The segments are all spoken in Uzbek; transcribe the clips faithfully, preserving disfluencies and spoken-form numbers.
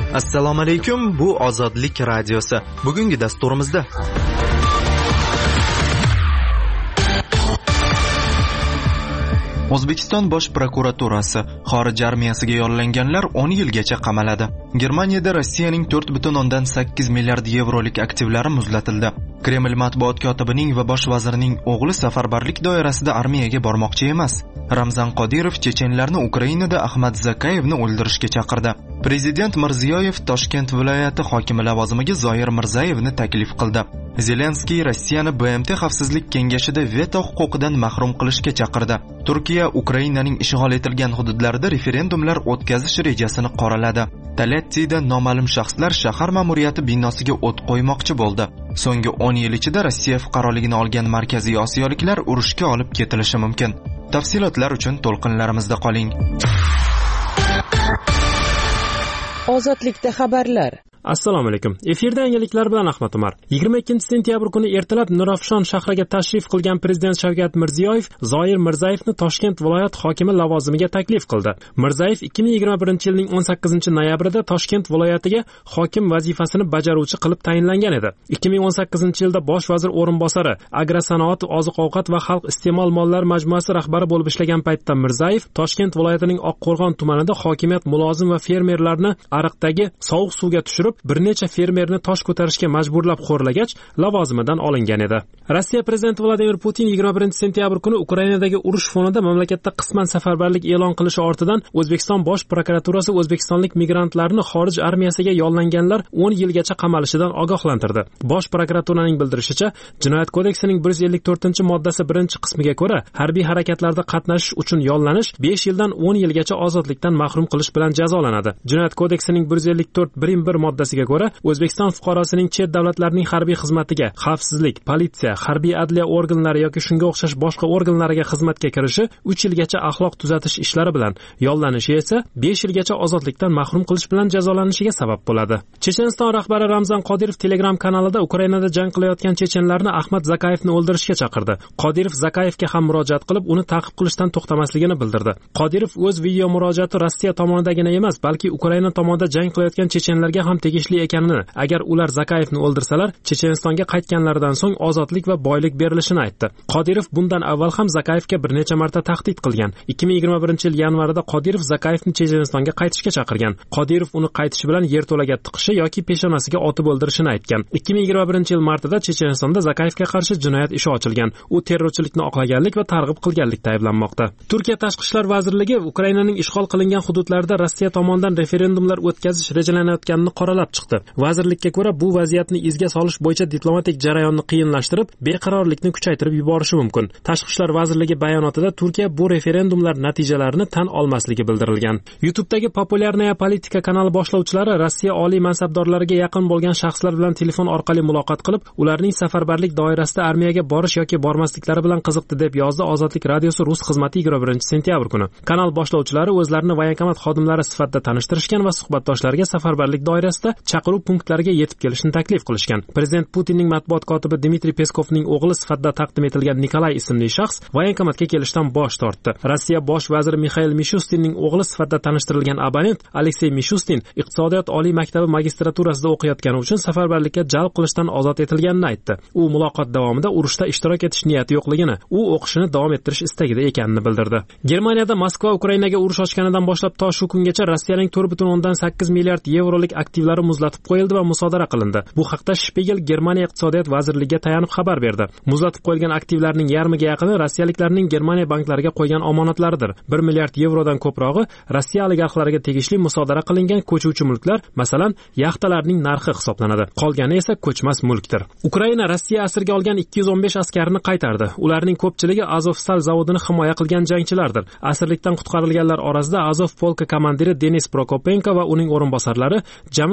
Assalomu alaykum, bu Ozodlik radiosi. Bugungi dasturimizda O'zbekiston bosh prokuraturasi xorij armiyasiga yollanganlar o'n yilgacha qamaladi. Germaniyada Rossiyaning to'rt butun o'ndan sakkiz milliard yevrolik aktivlari muzlatildi. Kreml matbuot kotibining va bosh vazirining o'g'li safarbarlik doirasida armiyaga bormoqchi emas. Ramzan Qodirov chechenlarni Ukrainada Ahmad Zakayevni o'ldirishga chaqirdi. Prezident Mirziyoyev Toshkent viloyati hokimi lavozimiga Zoir Mirzayevni taklif qildi. Zelenskiy Rossiyani B M T xavfsizlik kengashida veto huquqidan mahrum qilishga chaqirdi. Turkiya Ukrainaning ishg'ol etilgan hududlarida referendumlar o'tkazish rejasini qoraladi. Talettida noma'lum shaxslar shahar ma'muriyati binosiga o't qo'ymoqchi bo'ldi. So'nggi o'n yil ichida Rossiya fuqaroligini olgan markaziy osiyoliklar urushga olib ketilishi mumkin. Tafsilotlar uchun to'lqinlarimizda qoling. Ozodlikda xabarlar. Assalomu alaykum. Efirda yangiliklar bilan Ahmad Umar. yigirma ikkinchi sentyabr kuni ertalab Nurafshon shahriga tashrif qilgan prezident Shavkat Mirziyoyev Zoir Mirzayevni Toshkent viloyat hokimi lavozimiga taklif qildi. Mirzayev ikki ming yigirma birinchi yilning o'n sakkizinchi noyabrida Toshkent viloyatiga hokim vazifasini bajaruvchi qilib tayinlangan edi. ikki ming o'n sakkizinchi yilda bosh vazir o'rinbosari, agrosanoat, oziq-ovqat va xalq iste'mol mollari majmuasi rahbari bo'lib ishlagan paytda Mirzayev Toshkent viloyatining Oqqo'rg'on tumanida hokimiyat mulozim va fermerlarni ariqdagi sovuq suvga tushirib bir necha fermerni tosh ko'tarishga majburlab xo'rlagach, lavozimidan olingan edi. Rossiya prezidenti Vladimir Putin yigirma birinchi sentyabr kuni Ukrainadagi urush fonida mamlakatda qisman safarbarlik e'lon qilishi ortidan O'zbekiston bosh prokuraturasi o'zbekistonlik migrantlarni xorij armiyasiga yollanganlar o'n yilgacha qamalishidan ogohlantirdi. Bosh prokuraturaning bildirishicha, Jinoyat kodeksining bir yuz ellik to'rtinchi moddasi birinchi qismiga ko'ra, harbiy harakatlarda qatnashish uchun yollanish besh yildan o'n yilgacha ozodlikdan mahrum qilish bilan jazolanadi. Jinoyat kodeksining bir yuz ellik to'rt birinchi bir moddasiga ko'ra, O'zbekiston fuqarosining chet davlatlarning harbiy xizmatiga, xavfsizlik, politsiya, harbiy adliya organlari yoki shunga o'xshash boshqa organlariga xizmatga kirishi uch yilgacha axloq tuzatish ishlari bilan, yollanishi esa besh yilgacha ozodlikdan mahrum qilish bilan jazolanishiga sabab bo'ladi. Checheniston rahbari Ramzan Qodirov Telegram kanalida Ukrainada jang qilayotgan chechenlarni Ahmad Zakayevni o'ldirishga chaqirdi. Qodirov Zakayevga ham murojaat qilib, uni ta'qib qilishdan to'xtamasligini bildirdi. Qodirov o'z video murojaati Rossiya tomonidagina emas, balki Ukraina tomonida jang qilayotgan chechenlarga ham tegishli ekanini, agar ular Zakayevni o'ldirsalar, Chechenistonga qaytganlaridan so'ng ozodlik va boylik berilishini aytdi. Qodirov bundan avval ham Zakayevga bir necha marta tahdid qilgan. ikki ming yigirma birinchi yil yanvarida Qodirov Zakayevni Chechenistonga qaytishga chaqirgan. Qodirov uni qaytishi bilan yerto'laga tiqishi yoki peshonasiga otib o'ldirishini aytgan. ikki ming yigirma birinchi yil martida Chechenistonda Zakayevga qarshi jinoyat ishi ochilgan. U terrorchilikni oqlaganlik va targ'ib qilganlikda ayblanmoqda. Turkiya tashqi ishlar vazirligi Ukrainaning ishg'ol qilingan hududlarida Rossiya tomonidan referendumlar o'tkazish rejalanayotganini qoralab chiqdi. Vazirlikka ko'ra, bu vaziyatni izga solish bo'yicha diplomatik jarayonni qiyinlashtirib, beqarorlikni kuchaytirib yuborishi mumkin. Tashqi ishlar vazirligi bayonotida Turkiya bu referendumlar natijalarini tan olmasligi bildirilgan. YouTube'dagi Populyarnaya politika kanali boshlovchilari Rossiya oliy mansabdorlariga yaqin bo'lgan shaxslar bilan telefon orqali muloqot qilib, ularning safarbarlik doirasida armiyaga borish yoki bormasliklari bilan qiziqdi deb yozdi Ozodlik radiosi rus xizmati yigirma birinchi sentyabr kuni. Kanal boshlovchilari o'zlarini voyankomat xodimlari sifatida tanishtirishgan va suhbatdoshlariga safarbarlik doirasida chaqiruv punktlariga yetib kelishni taklif qilishgan. Prezident Putinning matbuot kotibi Dmitriy Peskovning o'g'li sifatida taqdim etilgan Nikolay ismli shaxs voyankomatga kelishdan bosh tortdi. Rossiya bosh vaziri Mixail Mishustinning o'g'li sifatida tanishtirilgan abonent Aleksey Mishustin iqtisodiyot oliy maktabi magistraturasida o'qiyotgani uchun safarbarlikka jalb qilishdan ozod etilganini aytdi. U muloqot davomida urushda ishtirok etish niyati yo'qligini, u o'qishini davom ettirish istagida ekanini bildirdi. Germaniyada Moskva Ukrainaga urush ochganidan boshlab to shu kungacha Rossiyaning to'rt butun o'ndan sakkiz milliard yevrolik aktivlari muzlatib qo'yildi va musodara qilindi. Bu haqda Spiegel Germaniya iqtisodiyot vazirligiga tayanib xabar berdi. Muzlatib qo'yilgan aktivlarning yarmiga yaqini rossiyaliklarning Germaniya banklariga qo'ygan omonatlaridir. bir milliard yevrodan ko'prog'i Rossiya oligarxlariga tegishli musodara qilingan ko'chuvchi mulklar, masalan, yaxtalarning narxi hisoblanadi. Qolgani esa ko'chmas mulkdir. Ukraina Rossiya asirga olgan ikki yuz o'n besh askarini qaytardi. Ularning ko'pchiligi Azovstal zavodini himoya qilgan jangchilardir. Asirlikdan qutqarilganlar orasida Azov polka komandiri Denis Prokopenko va uning o'rinbosarlari jami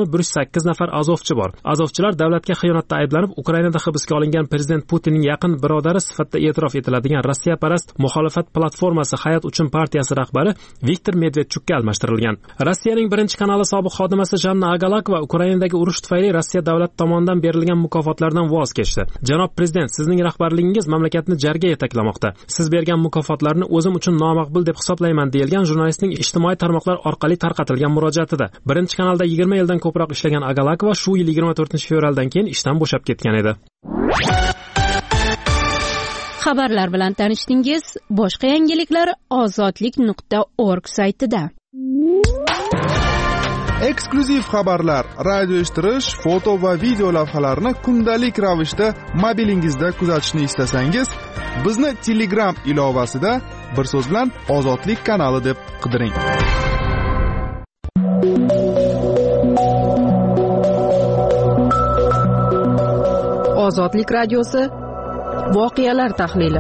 bir yuz sakkiz nafar azovchi bor. Azovchilar davlatga xiyonatda ayblanib Ukrainada hibsga olingan prezident Putinning yaqin birodari sifatida e'tirof etiladigan Rossiyaparast muxolifat platformasi Hayot uchun partiyasi rahbari Viktor Medvedchukka almashtirilgan. Rossiyaning birinchi kanali sobiq xodimasi Janna Agalakova Ukrainadagi urush tufayli Rossiya davlati tomonidan berilgan mukofotlardan voz kechdi. Janob prezident, sizning rahbarligingiz mamlakatni jarga yetaklamoqda. Siz bergan mukofotlarni o'zim uchun nomaqbul deb hisoblayman, deyilgan jurnalistning ijtimoiy tarmoqlar orqali tarqatilgan murojaatida. Birinchi kanalda yigirma yildan ko'proq ishlagan Agalakova shu yil yigirma to'rtinchi fevraldan keyin ishdan bo'shab ketgan edi. Xabarlar bilan tanishdingiz. Boshqa yangiliklar ozodlik nuqta org saytida. Eksklyuziv xabarlar, radio eshittirish, foto va video lavhalarni kundalik ravishda mobilingizda kuzatishni istasangiz, bizni Telegram ilovasida bir so'z bilan Ozodlik kanali deb qidiring. Ozodlik radiosi voqealar tahlili.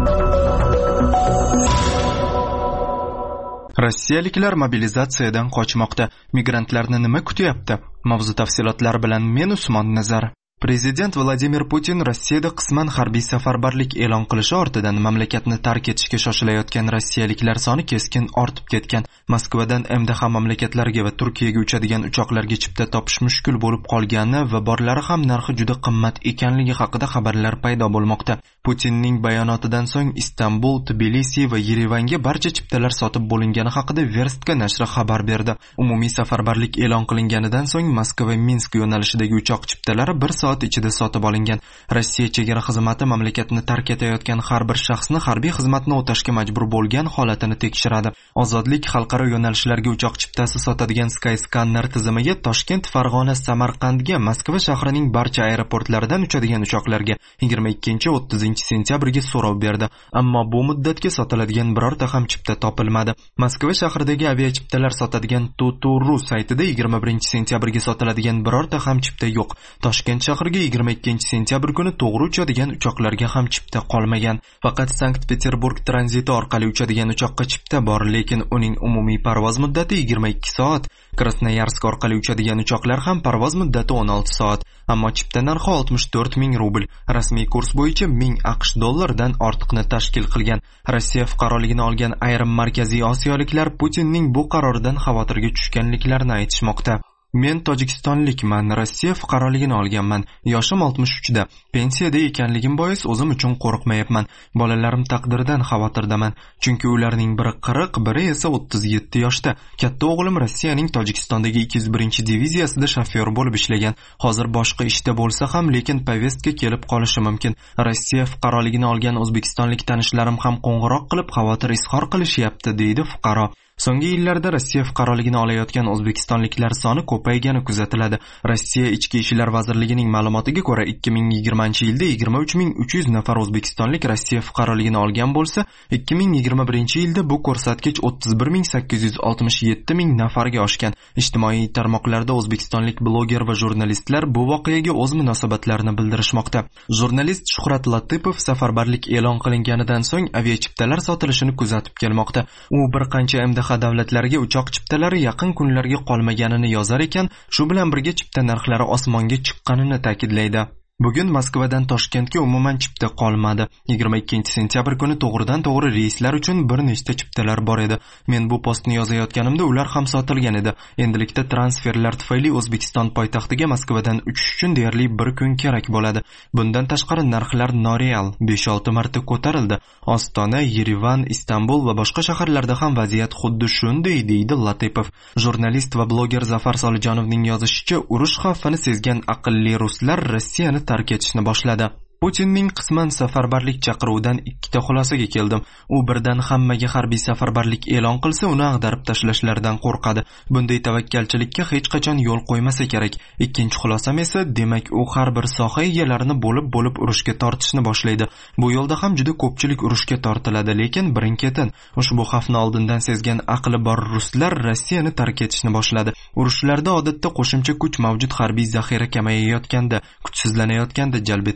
Rossiyaliklar mobilizatsiyadan qochmoqda. Migrantlarni nima kutyapti? Mavzu tafsilotlari bilan men Usmon Nazar. Prezident Vladimir Putin Rossiyada qisman harbiy safarbarlik e'lon qilishi ortidan mamlakatni tark etishga shoshilayotgan rossiyaliklar soni keskin ortib ketgan. Moskvadan M D H mamlakatlarga va Turkiyaga uchadigan uchoqlarga chipta topish mushkul bo'lib qolgani va borlari ham narxi juda qimmat ekanligi haqida xabarlar paydo bo'lmoqda. Putinning bayonotidan so'ng Istanbul, Tbilisi va Yerevanga barcha chiptalar sotib bo'lingani haqida Verstka nashri xabar berdi. Umumiy safarbarlik e'lon qilinganidan so'ng Moskva Minsk yo'nalishidagi uchoq chiptalari bir soat ichida sotib olingan. Rossiya chegara xizmati mamlakatni tark etayotgan har bir shaxsni harbiy xizmatni o'tashga majbur bo'lgan holatini tekshiradi. Ozodlik xalqaro yo'nalishlarga uchoq chiptasi sotadigan Skyscanner tizimiga Toshkent, Farg'ona, Samarqandga, Moskva shahrining barcha aeroportlaridan uchadigan uchoqlarga yigirma ikkinchi o'ttizinchi sentyabrga so'rov berdi. Ammo bu muddatga sotiladigan birorta ham chipta topilmadi. Moskva shahridagi aviachiptalar sotadigan Tuturu saytida yigirma birinchi sentyabrga sotiladigan birorta ham chipta yo'q. Toshkent shahriga yigirma ikkinchi sentyabr kuni to'g'ri uchadigan uchoqlarga ham chipta qolmagan. Faqat Sankt-Peterburg tranziti orqali uchadigan uchoqqa chipta bor, lekin uning umumiy parvoz muddati yigirma ikki soat. Krasnoyarsk orqali uchadigan uchoqlar ham parvoz muddati o'n olti soat. Ammo chipta narxi oltmish to'rt ming rubl. Rasmiy kurs bo'yicha ming AQSh dollaridan ortiqni tashkil qilgan. Rossiya fuqaroligini olgan ayrim markaziy osiyoliklar Putinning bu qaroridan xavotirga tushganliklarini aytishmoqda. Men Tojikistonlikman, Rossiya fuqaroligini olganman. Yoshim oltmish uchda. Pensiyada ekanligim bois o'zim uchun qo'rqmayapman. Bolalarim taqdiridan xavotirdaman. Chunki ularning biri qirq, biri esa o'ttiz yetti yoshda. Katta o'g'lim Rossiyaning Tojikistondagi ikki yuz birinchi diviziyasida shofyor bo'lib ishlagan. Hozir boshqa ishda bo'lsa ham, lekin povestka kelib qolishi mumkin. Rossiya fuqaroligini olgan o'zbekistonlik tanishlarim ham qo'ng'iroq qilib xavotir izhor qilishyapti, deydi fuqaro. So'nggi yillarda Rossiya fuqaroligini olayotgan o'zbekistonliklar soni ko'paygani kuzatiladi. Rossiya Ichki ishlar vazirligining ma'lumotiga ko'ra ikki ming yigirmanchi yilda yigirma uch ming uch yuz nafar o'zbekistonlik Rossiya fuqaroligini olgan bo'lsa, ikki ming yigirma birinchi yilda bu ko'rsatkich o'ttiz bir ming sakkiz yuz oltmish yetti ming nafarga oshgan. Ijtimoiy tarmoqlarda o'zbekistonlik bloger va jurnalistlar bu voqeaga o'z munosabatlarini bildirishmoqda. Jurnalist Shuhrat Latipov safarbarlik e'lon qilinganidan so'ng aviachiptalar sotilishini kuzatib kelmoqda. U bir qancha M D H davlatlariga uchoq chiptalari yaqin kunlarga qolmaganini yozar ekan, shu bilan birga chipta narxlari osmonga chiqqanini ta'kidlaydi. Bugun Moskvadan Toshkentga umuman chipta qolmadi. yigirma ikkinchi sentyabr kuni to'g'ridan to'g'ri reyslar uchun bir nechta chiptalar bor edi. Men bu postni yozayotganimda ular ham sotilgan edi. Endilikda transferlar tufayli O'zbekiston poytaxtiga Moskvadan uchish uchun deyarli bir kun kerak bo'ladi. Bundan tashqari narxlar noreal besh olti marta ko'tarildi. Ostona, Yerevan, Istanbul va boshqa shaharlarda ham vaziyat xuddi shunday, deydi Latipov. Jurnalist va bloger Zafar Solijonovning yozishicha, urush xavfini sezgan aqlli ruslar Rossiyani tark etishni boshladi. Putinning qisman safarbarlik chaqiruvidan ikkita xulosaga keldim. U birdan hammaga harbiy safarbarlik e'lon qilsa, uni ag'darib tashlashlaridan qo'rqadi. Bunday tavakkalchilikka hech qachon yo'l qo'ymasa kerak. Ikkinchi xulosam esa, demak, u har bir soha egalarini bo'lib-bo'lib urushga tortishni boshlaydi. Bu yo'lda ham juda ko'pchilik urushga tortiladi, lekin birin-ketin ushbu xavfni oldindan sezgan aqli bor ruslar Rossiyani tark etishni boshladi. Urushlarda odatda qo'shimcha kuch mavjud harbiy zaxira kamayayotganda, kuchsizlanayotganda jalb etiladi.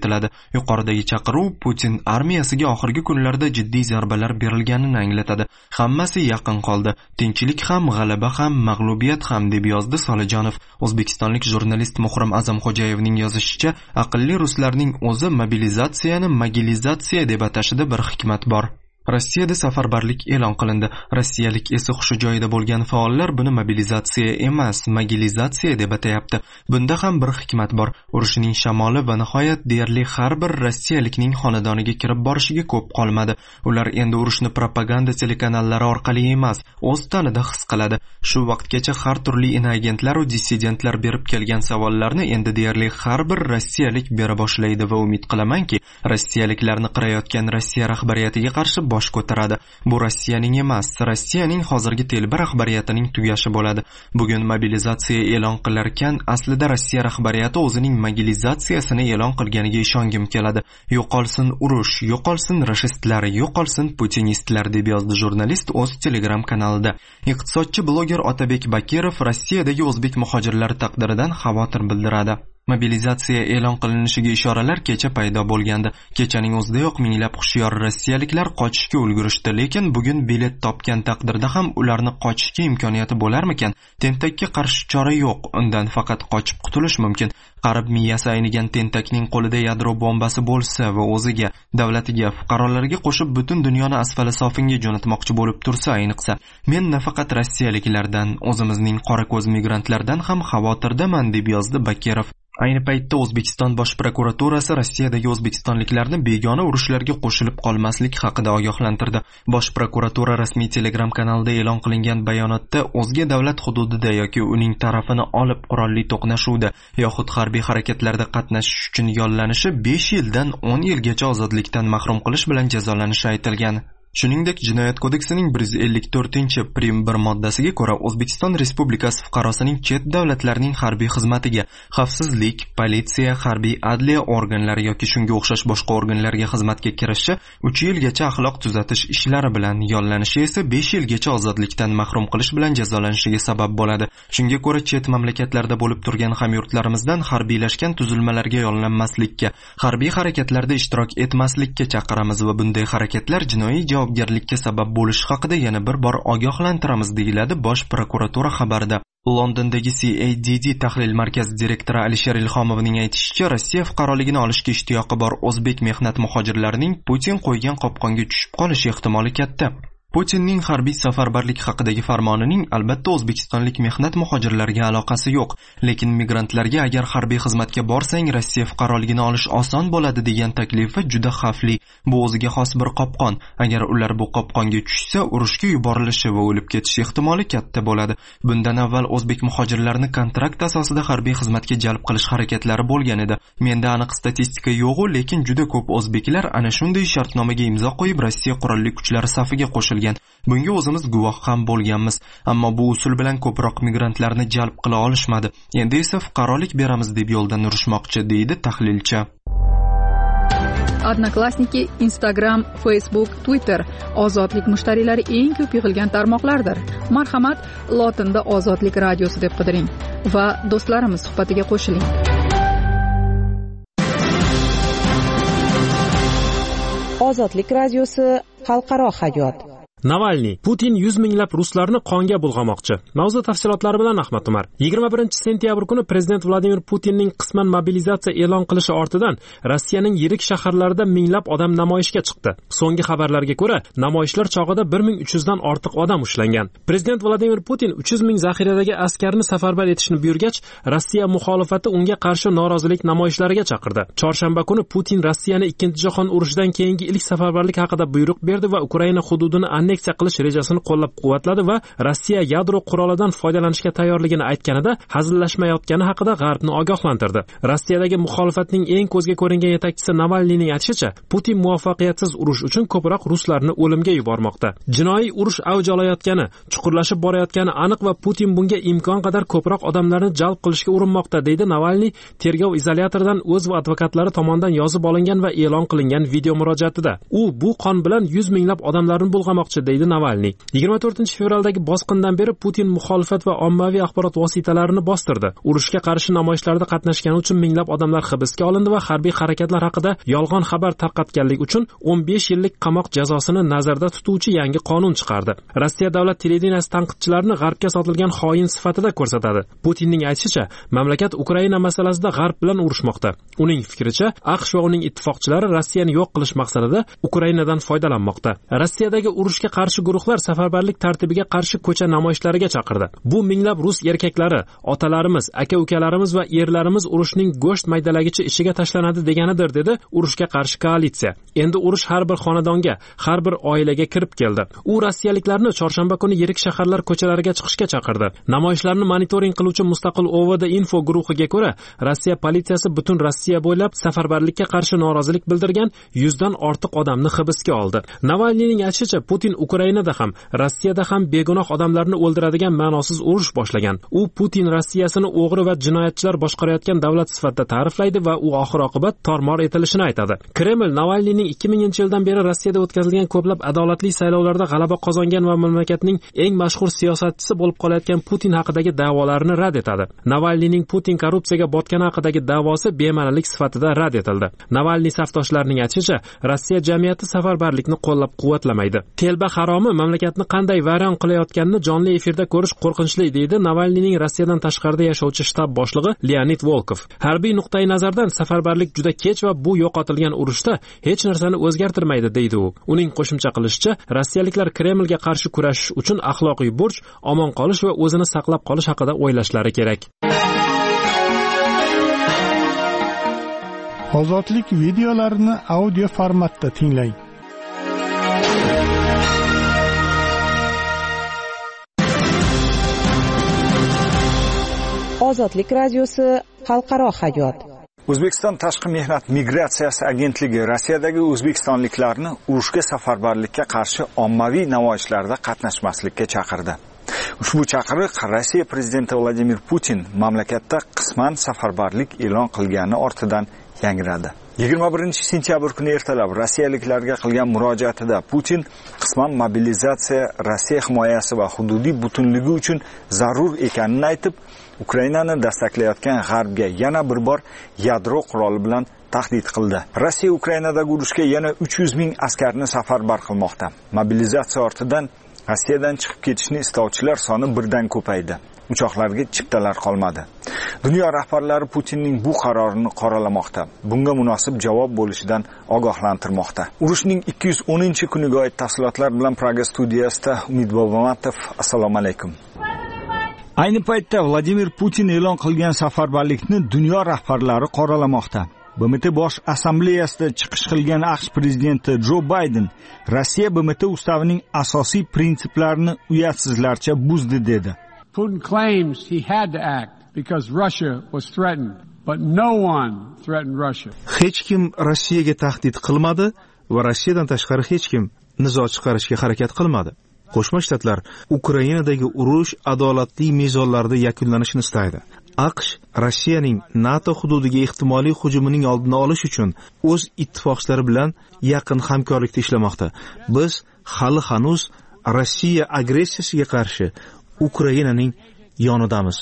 Yuqoridagi chaqiruv Putin armiyasiga oxirgi kunlarda jiddiy zarbalar berilganini anglatadi. Hammasi yaqin qoldi. Tinchlik ham, g'alaba ham, mag'lubiyat ham, deb yozdi Solijonov. O'zbekistonlik jurnalist Muhrim Azamxo'jayevning yozishicha, aqlli ruslarning o'zi mobilizatsiyani magilizatsiya deb atashida bir hikmat bor. Rossiyada safarbarlik e'lon qilindi. Rossiyalik esa hushi joyida bo'lgan faollar buni mobilizatsiya emas, magilizatsiya deb atayapti. Bunda ham bir hikmat bor. Urushning shamoli va nihoyat deyarli har bir rossiyalikning xonadoniga kirib borishiga ko'p qolmadi. Ular endi urushni propaganda telekanallari orqali emas, o'z tanida his qiladi. Shu vaqtgacha har turli inoagentlar va dissidentlar berib kelgan savollarni endi deyarli har bir rossiyalik bera boshlaydi va umid qilamanki, rossiyaliklarni qirayotgan Rossiya rahbariyatiga qarshi bosh ko'taradi. Bu Rossiyaning emas, Rossiyaning hozirgi telba rahbariyatining tugashi bo'ladi. Bugun mobilizatsiya e'lon qilarkan, aslida Rossiya rahbariyati o'zining mobilizatsiyasini e'lon qilganiga ishongim keladi. Yo'qolsin urush, yo'qolsin rashistlar, yo'qolsin putinistlar, deb yozdi jurnalist o'z Telegram kanalida. Iqtisodchi bloger Otabek Bakirov Rossiyadagi o'zbek muhojirlari taqdiridan xavotir bildiradi. Mobilizatsiya e'lon qilinishiga ishoralar kecha paydo bo'lgandi. Kechaning o'zidayoq minglab hushyor rossiyaliklar qochishga ulgurishdi, lekin bugun bilet topgan taqdirda ham ularni qochishga imkoniyati bo'larmikan? Tentakka qarshi chora yo'q, undan faqat qochib qutulish mumkin. Qarib miyasi aynigan tentakning qo'lida yadro bombasi bo'lsa va o'ziga, davlatiga, fuqarolarga qo'shib butun dunyoni asfali sofinga jo'natmoqchi bo'lib tursa, ayniqsa, men nafaqat rossiyaliklardan, o'zimizning qora ko'z migrantlardan ham xavotirdaman, deb yozdi Bakirov. Ayni paytda O'zbekiston Bosh prokuraturasi Rossiyadagi o'zbekistonliklarni begona urushlarga qo'shilib qolmaslik haqida ogohlantirdi. Bosh prokuratura rasmiy Telegram kanalida e'lon qilingan bayonotda o'zga davlat hududida yoki uning tarafini olib qurolli to'qnashuvda yoxud harbiy harakatlarda qatnashish uchun yollanishi besh yildan o'n yilgacha ozodlikdan mahrum qilish bilan jazolanishi aytilgan. Shuningdek, Jinoyat kodeksining bir yuz ellik to'rtinchi prim bir moddasiga ko'ra O'zbekiston Respublikasi fuqarosining chet davlatlarning harbiy xizmatiga, xavfsizlik, politsiya, harbiy adliya organlari yoki shunga o'xshash boshqa organlarga xizmatga kirishi uch yilgacha axloq tuzatish ishlari bilan, yollanishi esa besh yilgacha ozodlikdan mahrum qilish bilan jazolanishiga sabab bo'ladi. Shunga ko'ra, chet mamlakatlarda bo'lib turgan hamyurtlarimizdan harbiylashgan tuzilmalarga yollanmaslikka, harbiy harakatlarda ishtirok etmaslikka chaqiramiz va bunday harakatlar jinoiy javobgarlikka sabab bo'lishi haqida yana bir bor ogohlantiramiz, deyiladi Bosh prokuratura xabarida. Londondagi C A D D tahlil markazi direktori Alisher Ilhomovning aytishicha, Rossiya fuqaroligini olishga ishtiyoqi bor o'zbek mehnat muhojirlarining Putin qo'ygan qopqonga tushib qolishi ehtimoli katta. Putinning harbiy safarbarlik haqidagi farmonining albatta O'zbekistonlik mehnat muhojirlariga aloqasi yo'q, lekin migrantlarga agar harbiy xizmatga borsang Rossiya fuqaroligini olish oson bo'ladi degan taklifi juda xavfli. Bu o'ziga xos bir qopqon. Agar ular bu qopqonga tushsa, urushga yuborilishi va o'lib ketish ehtimoli katta bo'ladi. Bundan avval o'zbek muhojirlarini kontrakt asosida harbiy xizmatga jalb qilish harakatlari bo'lgan edi. Menda aniq statistika yo'q, lekin juda ko'p o'zbeklar ana shunday shartnomaga imzo qo'yib Rossiya qurolli kuchlari safiga qo'shilgan. Bunga o'zimiz guvoh ham bo'lganmiz, ammo bu usul bilan ko'proq migrantlarni jalb qila olishmadi. Endi esa fuqarolik beramiz deb yo'ldan urishmoqchi, deydi tahlilchi. Odnoklassniki, Instagram, Facebook, Twitter ozodlik mushtariylari eng ko'p yig'ilgan tarmoqlardir. Marhamat, lotinda Ozodlik radiosi deb qidiring va do'stlarimiz suhbatiga qo'shiling. Ozodlik radiosi, xalqaro hayot. Navalniy: Putin yuz minglab ruslarni qonga bulg'amoqchi. Mavzu tafsilotlari bilan Ahmad Umar. yigirma birinchi sentyabr kuni prezident Vladimir Putinning qisman mobilizatsiya e'lon qilishi ortidan Rossiyaning yirik shaharlarida minglab odam namoyishga chiqdi. So'nggi xabarlarga ko'ra, namoyishlar chog'ida bir ming uch yuz dan ortiq odam ushlangan. Prezident Vladimir Putin uch yuz ming zaxiradagi askarni safarbar etishni buyurgach, Rossiya muxolifati unga qarshi norozilik namoyishlariga chaqirdi. Chorshanba kuni Putin Rossiyani ikkinchi jahon urushidan keyingi ilk safarbarlik haqida buyruq berdi va Ukraina hududini anneksiya qilish rejasini qo'llab-quvvatladi va Rossiya yadro qurolidan foydalanishga tayyorligini aytganida hazillashmayotgani haqida G'arbni ogohlantirdi. Rossiyadagi muxolifatning eng ko'zga ko'ringan yetakchisi Navalniyning aytishicha, Putin muvaffaqiyatsiz urush uchun ko'proq ruslarni o'limga yubormoqda. Jinoiy urush avj olayotgani, chuqurlashib borayotgani aniq va Putin bunga imkon qadar ko'proq odamlarni jalb qilishga urinmoqda, deydi Navalniy tergov izolyatoridan o'z va advokatlari tomonidan yozib olingan va e'lon qilingan video murojaatida. U bu qon bilan yuz minglab odamlarni bulg'amoqchi jamoasi, deydi Navalniy. yigirma to'rtinchi fevraldagi bosqindan beri Putin muxolifat va ommaviy axborot vositalarini bostirdi. Urushga qarshi namoyishlarda qatnashgani uchun minglab odamlar hibsga olindi va harbiy harakatlar haqida yolg'on xabar tarqatganlik uchun o'n besh yillik qamoq jazosini nazarda tutuvchi yangi qonun chiqardi. Rossiya davlat televideniyasi tanqidchilarni g'arbga sotilgan xoin sifatida ko'rsatadi. Putinning aytishicha, mamlakat Ukraina masalasida g'arb bilan urushmoqda. Uning fikricha, AQSh va uning ittifoqchilari Rossiyani yo'q qilish maqsadida Ukrainadan foydalanmoqda. Rossiyadagi urushga qarshi guruhlar safarbarlik tartibiga qarshi ko'cha namoyishlariga chaqirdi. Bu minglab rus erkaklari, otalarimiz, aka-ukalarimiz va erlarimiz urushning go'sht maydalagichi ishiga tashlanadi deganidir, dedi urushga qarshi koalitsiya. Endi urush har bir xonadonga, har bir oilaga kirib keldi. U rossiyaliklarni chorshanba kuni yirik shaharlar ko'chalariga chiqishga chaqirdi. Namoyishlarni monitoring qiluvchi mustaqil O V D Info guruhiga ko'ra, Rossiya politsiyasi butun Rossiya bo'ylab safarbarlikka qarshi norozilik bildirgan yuzdan ortiq odamni hibsga oldi. Navalniyning aytishicha, Putin Ukrainada ham, Rossiyada ham begunoh odamlarni o'ldiradigan ma'nosiz urush boshlagan. U Putin Rossiyasini o'g'ri va jinoyatchilar boshqarayotgan davlat sifatida ta'riflaydi va u oxir-oqibat tormor etilishini aytadi. Kreml Navalniyning ikki minginchi yildan beri Rossiyada o'tkazilgan ko'plab adolatli saylovlarda g'alaba qozongan va mamlakatning eng mashhur siyosatchisi bo'lib qolayotgan Putin haqidagi da'volarini rad etadi. Navalniyning Putin korrupsiyaga botgani haqidagi da'vosi bema'nilik sifatida rad etildi. Navalniy safdoshlarining aytishicha, Rossiya jamiyati safarbarlikni qo'llab-quvvatlamaydi. Telba haromi mamlakatni qanday vayron qilayotganini jonli efirda ko'rish qo'rqinchli, deydi Navalniyning Rossiyadan tashqarida yashovchi shtab boshlig'i Leonid Volkov. Harbiy nuqtai nazardan safarbarlik juda kech va bu yo'qotilgan urushda hech narsani o'zgartirmaydi, deydi u. Uning qo'shimcha qilishicha, rossiyaliklar Kremlga qarshi kurashish uchun axloqiy burch, omon qolish va o'zini saqlab qolish haqida o'ylashlari kerak. Ozodlik videolarini audio formatda tinglang. Ozodlik radiosi xalqaro hayot. O'zbekiston Tashqi mehnat migratsiyasi agentligi Rossiyadagi o'zbekistonliklarni urushga safarbarlikka qarshi ommaviy namoyishlarda qatnashmaslikka chaqirdi. Ushbu chaqiriq Rossiya prezidenti Vladimir Putin mamlakatda qisman safarbarlik e'lon qilgani ortidan yangradi. yigirma birinchi sentyabr kuni ertalab rossiyaliklarga qilgan murojaatida Putin qisman mobilizatsiya Rossiya himoyasi va hududiy butunligi uchun zarur ekanini aytib, Ukrainani dastaklayotgan G'arbga yana bir bor yadro quroli bilan tahdid qildi. Rossiya Ukrainadagi urushga yana uch yuz ming askarni safarbar qilmoqda. Mobilizatsiya ortidan Rossiyadan chiqib ketishni istovchilar soni birdan ko'paydi. Uchoqlarga chiptalar qolmadi. Dunyo rahbarlari Putinning bu qarorini qoralamoqda. Bunga munosib javob bo'lishidan ogohlantirmoqda. Urushning ikki yuz o'ninchi kuniga oid tafsilotlar bilan Praga studiyasida Umid Bobomatov. Assalomu alaykum. Ayni paytda Vladimir Putin e'lon qilgan safarbarlikni dunyo rahbarlari qoralamoqda. B M T bosh assambleyasida chiqish qilgan AQSh prezidenti Jo Bayden Rossiya B M T ustavining asosiy prinsiplarini uyatsizlarcha buzdi dedi. Putin claims he had to act because Russia was threatened, but no one threatened Russia. Hech kim Rossiyaga tahdid qilmadi va Rossiyadan tashqari hech kim nizo chiqarishga harakat qilmadi. Qo'shma Shtatlar Ukrainadagi urush adolatli mezonlarda yakunlanishini istaydi. AQSh Rossiyaning NATO hududiga ehtimoliy hujumining oldini olish uchun o'z ittifoqchilari bilan yaqin hamkorlikda ishlamoqda. Biz hali hanuz Rossiya agressiyasiga qarshi Ukrainaning yonidamiz.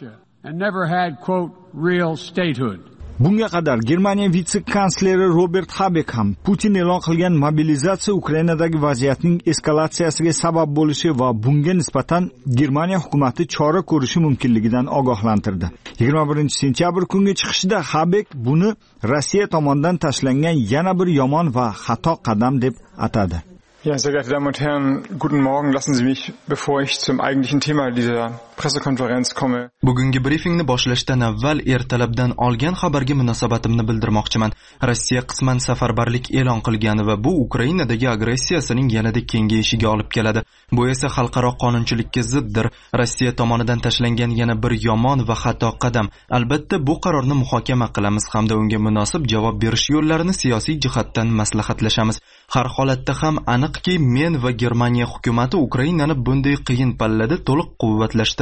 Bunga qadar Germaniya vitse-kansleri Robert Habeck ham Putin e'lon qilgan mobilizatsiya Ukrainadagi vaziyatning eskalatsiyasiga sabab bo'lishi va bunga nisbatan Germaniya hukumatı chora ko'rishi mumkinligidan ogohlantirdi. yigirma birinchi sentyabr kungi chiqishida Habeck buni Rossiya tomonidan tashlangan yana bir yomon va xato qadam deb atadi. Ja, sehr geehrte Damen und Herren, guten Morgen. Lassen Sie mich, bevor ich zum eigentlichen Thema dieser Pressekonferenz komme. Bugungi briefingni boshlashdan avval ertalabdan olgan xabarga munosabatimni bildirmoqchiman. Rossiya qisman safarbarlik e'lon qilgani va bu Ukrainadagi agressiyasining yanada kengayishiga olib keladi. Bu esa xalqaro qonunchilikka ziddir. Rossiya tomonidan tashlangan yana bir yomon va xato qadam. Albatta bu qarorni muhokama qilamiz hamda unga munosib javob berish yo'llarini siyosiy jihatdan maslahatlashamiz. Har holatda ham aniqki men va Germaniya hukumati Ukrainani bunday qiyin pallada to'liq quvvatlashda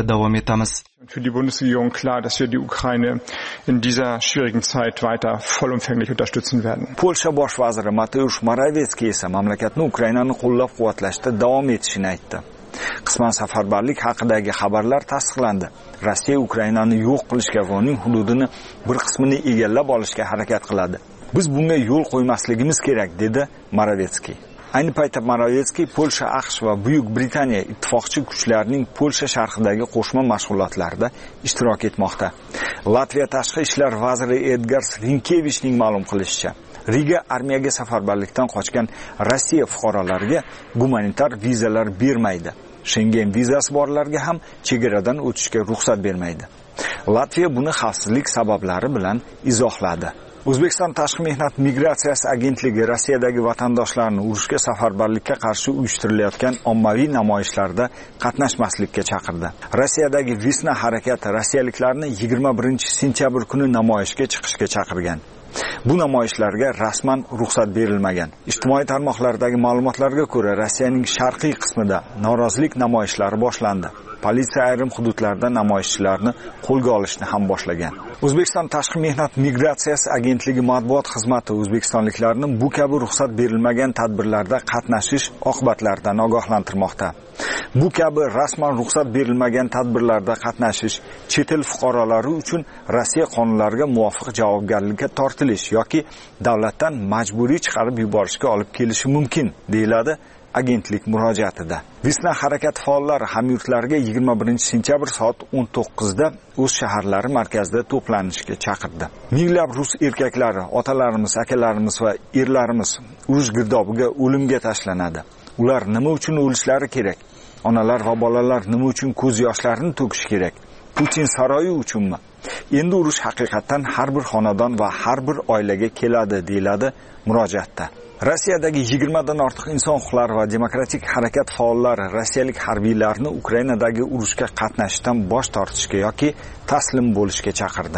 albatta davom etamiz. Für die Bundesregierung klar, dass wir die Ukraine in dieser schwierigen Zeit weiter vollumfänglich unterstützen werden. Polsha bosh vaziri Mateusz Moravetskiy esa mamlakatni Ukrainani qo'llab-quvvatlashda davom etishini aytdi. Qisman safarbarlik haqidagi xabarlar tasdiqlandi. Rossiya Ukrainani yo'q qilishga va uning hududini bir qismini egallab olishga harakat qiladi. Biz bunga yo'l qo'ymasligimiz kerak, dedi Moravetskiy. Ayni paytda Moravetskiy Polsha, AQSh va Buyuk Britaniya ittifoqchi kuchlarining Polsha sharqidagi qo'shma mashg'ulotlarida ishtirok etmoqda. Latviya tashqi ishlar vaziri Edgars Rinkevichning ma'lum qilishicha, Riga armiyaga safarbarlikdan qochgan Rossiya fuqarolariga gumanitar vizalar bermaydi. Schengen vizasi borlarga ham chegaradan o'tishga ruxsat bermaydi. Latviya buni xavfsizlik sabablari bilan izohladi. O'zbekiston Tashqi mehnat migratsiyasi agentligi Rossiyadagi vatandoshlarni urushga safarbarlikka qarshi uyushtirilayotgan ommaviy namoyishlarda qatnashmaslikka chaqirdi. Rossiyadagi Vesna harakati rossiyaliklarni yigirma birinchi sentyabr kuni namoyishga chiqishga chaqirgan. Bu namoyishlarga rasman ruxsat berilmagan. Ijtimoiy tarmoqlardagi ma'lumotlarga ko'ra, Rossiyaning sharqiy qismida norozilik namoyishlari boshlandi. Politsiya ayrim hududlarda namoyishchilarni qo'lga olishni ham boshlagan. O'zbekiston Tashqi mehnat migratsiyasi agentligi matbuot xizmati o'zbekistonliklarni bu kabi ruxsat berilmagan tadbirlarda qatnashish oqibatlaridan ogohlantirmoqda. Bu kabi rasman ruxsat berilmagan tadbirlarda qatnashish chet el fuqarolari uchun Rossiya qonunlariga muvofiq javobgarlikka tortilish yoki davlatdan majburiy chiqarib yuborishga olib kelishi mumkin, deyiladi agentlik murojaatida. Vesna harakati faollari hamyurtlarga yigirma birinchi sentyabr soat o'n to'qqizda o'z shaharlari markazida to'planishga chaqirdi. Minglab rus erkaklari, otalarimiz, akalarimiz va erlarimiz urush girdobiga o'limga tashlanadi. Ular nima uchun o'lishlari kerak? Onalar va bolalar nima uchun ko'z yoshlarini to'kish kerak? Putin saroyi uchunmi? Endi urush haqiqatan har bir xonadon va har bir oilaga keladi, deyiladi murojaatda. Rossiyadagi yigirma dan ortiq inson huquqlari va demokratik harakat faollari rossiyalik harbiylarni Ukrainadagi urushga qatnashishdan bosh tortishga yoki taslim bo'lishga chaqirdi.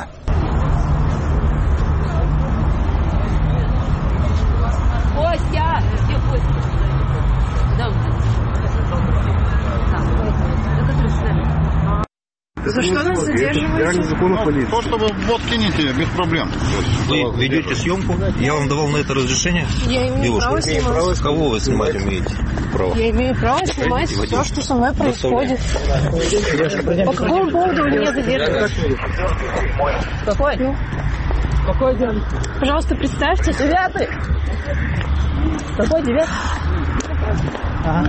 За что нас задерживаете? То, что вы вот кинете, без проблем. Вы ведете съемку? Я вам давал на это разрешение? Я имею право снимать. Кого вы снимать умеете? Право. Я имею право снимать все, что со мной происходит. По какому поводу вы меня задерживаете? Какой? Какой день? Пожалуйста, представьте. Девятый. Какой девятый? Ага.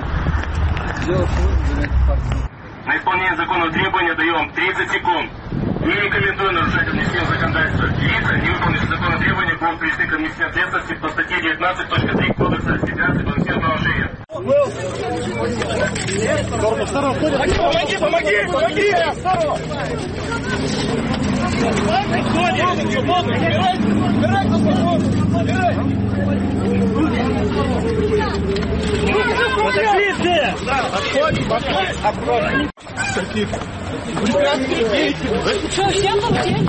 На исполнение законного требования даем тридцать секунд. Не рекомендую нарушать административное законодательство. Лица, не выполнившие законное требование, будут привлечены к административной ответственности по статье девятнадцать точка три Кодекса Федерации административного нарушения. Помоги, помоги, помоги! Подошли все! Отходи, отходи, отходи! Что, всем хотели?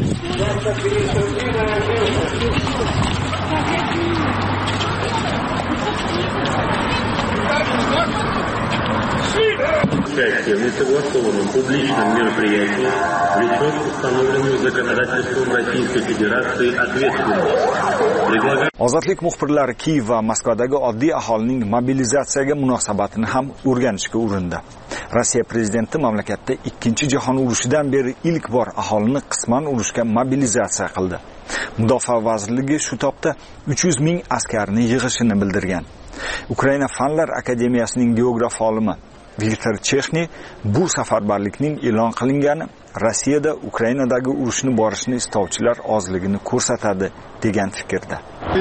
Участие в несогласованном публичном мероприятии влечет установленную законодательством Российской Федерации ответственность. Ozodlik muxbirlari Kiyev va Moskvadagi oddiy aholining mobilizatsiyaga munosabatini ham o'rganishga urindi. Rossiya prezidenti mamlakatda ikkinchi jahon urushidan beri ilk bor aholini qisman urushga mobilizatsiya qildi. Mudofaa vazirligi shu topda uch yuz ming askarni yig'ishini bildirgan. Ukraina Fanlar akademiyasining geograf olimi Viktor Chexny bu safarbarlikning e'lon qilingani Rossiyada Ukrainadagi urushni borishni istovchilar ozligini ko'rsatadi degan fikrda.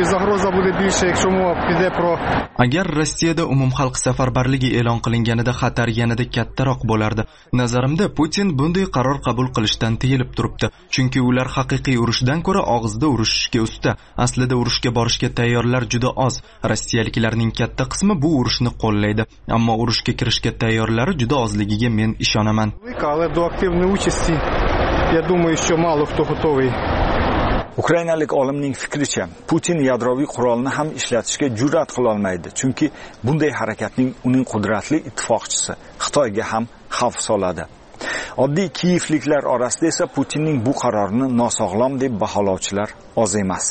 Agar Rossiyada umumxalq safarbarligi e'lon qilinganida xatar yanada kattaroq bo'lardi. Nazarimda Putin bunday qaror qabul qilishdan tiyilib turibdi, chunki ular haqiqiy urushdan ko'ra og'izda urushishga usta. Aslida urushga borishga tayyorlar juda oz. Rossiyaliklarning katta qismi bu urushni qo'llaydi, ammo urushga kirishga tayyorlari juda ozligiga men ishonaman. Я думаю, еще мало кто готовый. Ukrainalik olimning fikricha, Putin yadroviy qurolni ham ishlatishga jur'at qila olmaydi, chunki bunday harakatning uning qudratli ittifoqchisi Xitoyga ham xavf soladi. Oddiy kiyevliklar orasida esa Putinning bu qarorini nosog'lom deb baholovchilar oz emas.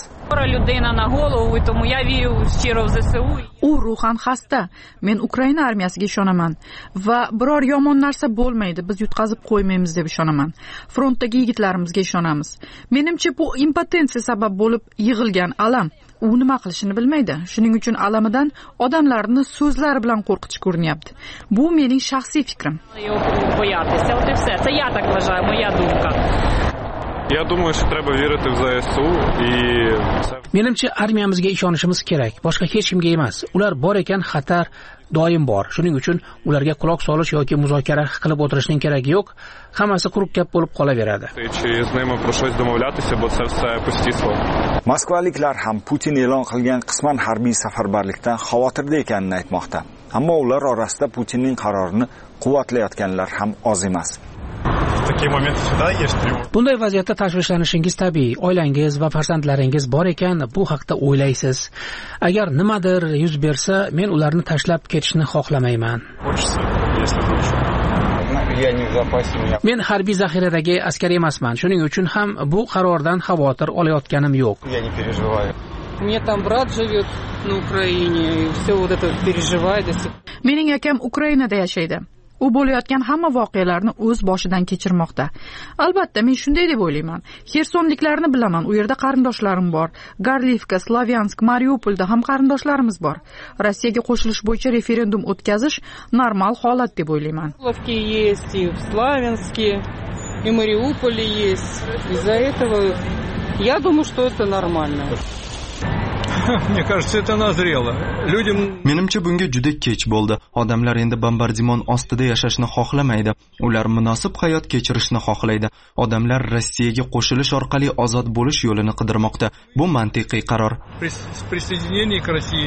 U ruhan xasta. Men Ukraina armiyasiga ishonaman va biror yomon narsa bo'lmaydi, biz yutqazib qo'ymaymiz deb ishonaman. Frontdagi yigitlarimizga ishonamiz. Menimcha bu impotensiya sabab bo'lib yig'ilgan alam. U nima qilishini bilmaydi. Shuning uchun alamidan odamlarni so'zlari bilan qo'rqitishga urinyapti. Bu mening shaxsiy fikrim. Я думаю, что треба вірити в ЗСУ и Menimcha armiyamizga ishonishimiz kerak, boshqa hech kimga emas. Ular bor ekan, xatar doim bor. Shuning uchun ularga quloq solish yoki muzokara qilib o'tirishning keragi yo'q. Hammasi quruq gap bo'lib qolaveradi. З ними про щось домовлятися, бо це все пусті слова. Moskvaliklar ham Putin e'lon qilgan qisman harbiy safarbarlikdan xavotirda ekanini aytmoqda. Ammo ular orasida Putinning qarorini quvvatlayotganlar ham oz emas. Bunday vaziyatda tashvishlanishingiz tabiiy. Oilangiz va farzandlaringiz bor ekan, bu haqda o'ylaysiz. Agar nimadir yuz bersa, men ularni tashlab ketishni xohlamayman. Men harbiy zaxiradagi askar emasman. Shuning uchun ham bu qarordan xavotir olayotganim yo'q. Mening akam Ukrainada yashaydi. U bo'layotgan hamma voqealarni o'z boshidan kechirmoqda. Albatta, men shunday deb o'ylayman. Xersonliklarni bilaman, u yerda qarindoshlarim bor. Garlivka, Slavyansk, Mariupolda ham qarindoshlarimiz bor. Rossiyaga qo'shilish bo'yicha referendum o'tkazish normal holat deb o'ylayman. Slavyansk и Мариуполе есть. Из-за этого я думаю, что это нормально. Мне кажется, это назрело. Людям Menimcha bunga juda kech bo'ldi. Odamlar endi bombardimon ostida yashashni xohlamaydi. Ular munosib hayot kechirishni xohlaydi. Odamlar Rossiyaga qo'shilish orqali ozod bo'lish yo'lini qidirmoqda. Bu mantiqiy qaror. Присоединение к России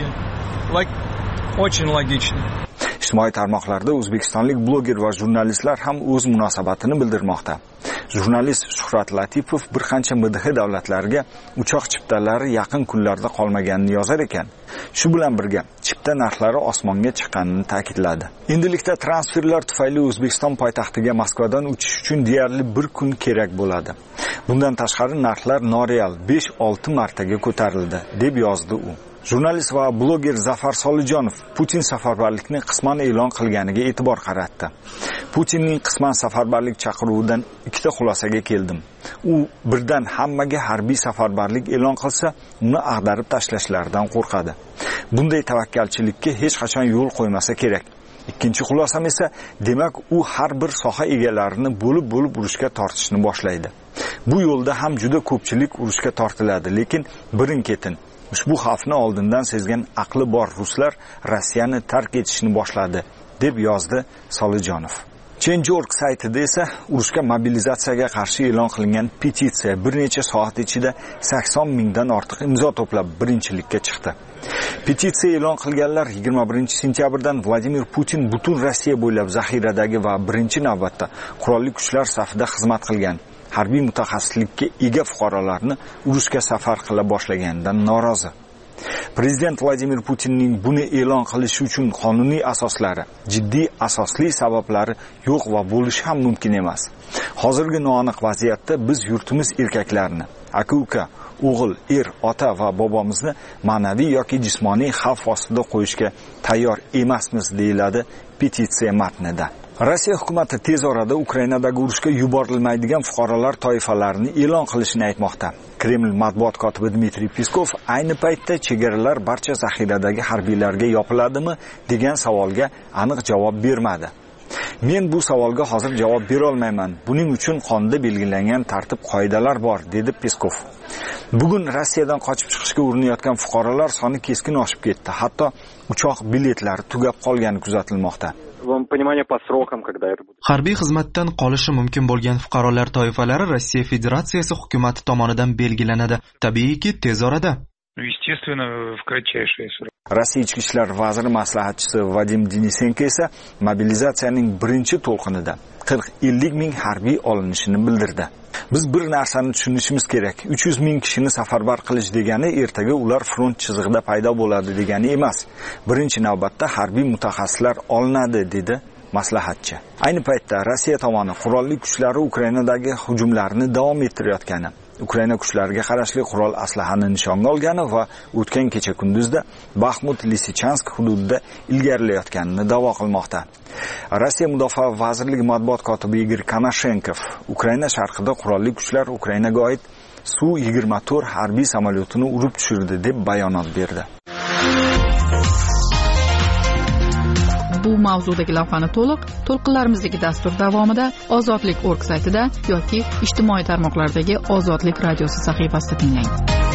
очень логично. Ijtimoiy tarmoqlarda o'zbekistonlik bloger va jurnalistlar ham o'z munosabatini bildirmoqda. Jurnalist Shuhrat Latipov bir qancha M D H davlatlariga uchoq chiptalari yaqin kunlarda qolmaganini yozar ekan. Shu bilan birga chipta narxlari osmonga chiqqanini ta'kidladi. Endilikda transferlar tufayli O'zbekiston poytaxtiga Moskvadan uchish uchun deyarli bir kun kerak bo'ladi. Bundan tashqari narxlar noreal besh olti martaga ko'tarildi, deb yozdi u. Jurnalist va bloger Zafar Solijonov Putin safarbarlikni qisman e'lon qilganiga e'tibor qaratdi. Putinning qisman safarbarlik chaqiruvidan ikkita xulosaga keldim. U birdan hammaga harbiy safarbarlik e'lon qilsa, uni ag'darib tashlashlaridan qo'rqadi. Bunday tavakkalchilikka hech qachon yo'l qo'ymasa kerak. Ikkinchi xulosam esa, demak, u har bir soha egalarini bo'lib-bo'lib urushga tortishni boshlaydi. Bu yo'lda ham juda ko'pchilik urushga tortiladi, lekin birin-ketin ushbu xavfni oldindan sezgan aqli bor ruslar Rossiyani tark etishni boshladi, deb yozdi Solijonov. Change dot org saytida esa urushga mobilizatsiyaga qarshi e'lon qilingan petitsiya bir necha soat ichida sakson mingdan ortiq imzo to'plab birinchilikka chiqdi. Petitsiya e'lon qilganlar yigirma birinchi sentyabrdan Vladimir Putin butun Rossiya bo'ylab zaxiradagi va birinchi navbatda qurolli kuchlar safida xizmat qilgan harbiy mutaxassislikka ega fuqarolarni urushga safar qila boshlaganidan norozi. Prezident Vladimir Putinning buni e'lon qilishi uchun qonuniy asoslari, jiddiy asosli sabablari yo'q va bo'lishi ham mumkin emas. Hozirgi noaniq vaziyatda biz yurtimiz erkaklarini, aka-uka, o'g'il, er, ota va bobomizni ma'naviy yoki jismoniy xavf ostida qo'yishga tayyor emasmiz, deyiladi petitsiya matnida. Rossiya hukumati tez orada Ukrainadagi urushga yuborilmaydigan fuqarolar toifalarini e'lon qilishini aytmoqda. Kreml matbuot kotibi Dmitriy Peskov ayni paytda chegaralar barcha zaxiradagi harbiylarga yopiladimi degan savolga aniq javob bermadi. Men bu savolga hozir javob bera olmayman. Buning uchun qonunda belgilangan tartib-qoidalar bor, dedi Peskov. Bugun Rossiyadan qochib chiqishga urinayotgan fuqarolar soni keskin oshib ketdi. Hatto uchoq biletlari tugab qolgani kuzatilmoqda. Harbiy xizmatdan qolishi mumkin bo'lgan fuqarolar toifalari Rossiya Federatsiyasi hukumati tomonidan belgilanadi. Tabiiyki, tez orada. Rossiya ichki ishlar vaziri maslahatchisi Vadim Denisenko esa mobilizatsiyaning birinchi to'lqinida qirq ellik ming harbiy olinishini bildirdi. Biz bir narsani tushunishimiz kerak. uch yuz ming kishini safarbar qilish degani ertaga ular front chizig'ida paydo bo'ladi degani emas. Birinchi navbatda harbiy mutaxassislar olinadi, dedi maslahatchi. Ayni paytda Rossiya tomoni qurolli kuchlari Ukrainadagi hujumlarni davom ettirayotgani, Ukraina kuchlariga qarashli qurol aslahani nishonga olgani va o'tgan kecha kunduzda Baxmut Lisichansk hududida ilgarilayotganini da'vo qilmoqda. Rossiya Mudofaa vazirligi matbuot kotibi Igor Konashenkov Ukraina sharqida qurolli kuchlar Ukrainaga oid Su yigirma to'rt harbiy samolyotini urib tushirdi deb bayonot berdi. Bu mavzudagi lavhani to'liq to'lqinlarimizdagi dastur davomida Ozodlik org saytida yoki ijtimoiy tarmoqlardagi Ozodlik radiosi sahifasida tinglang.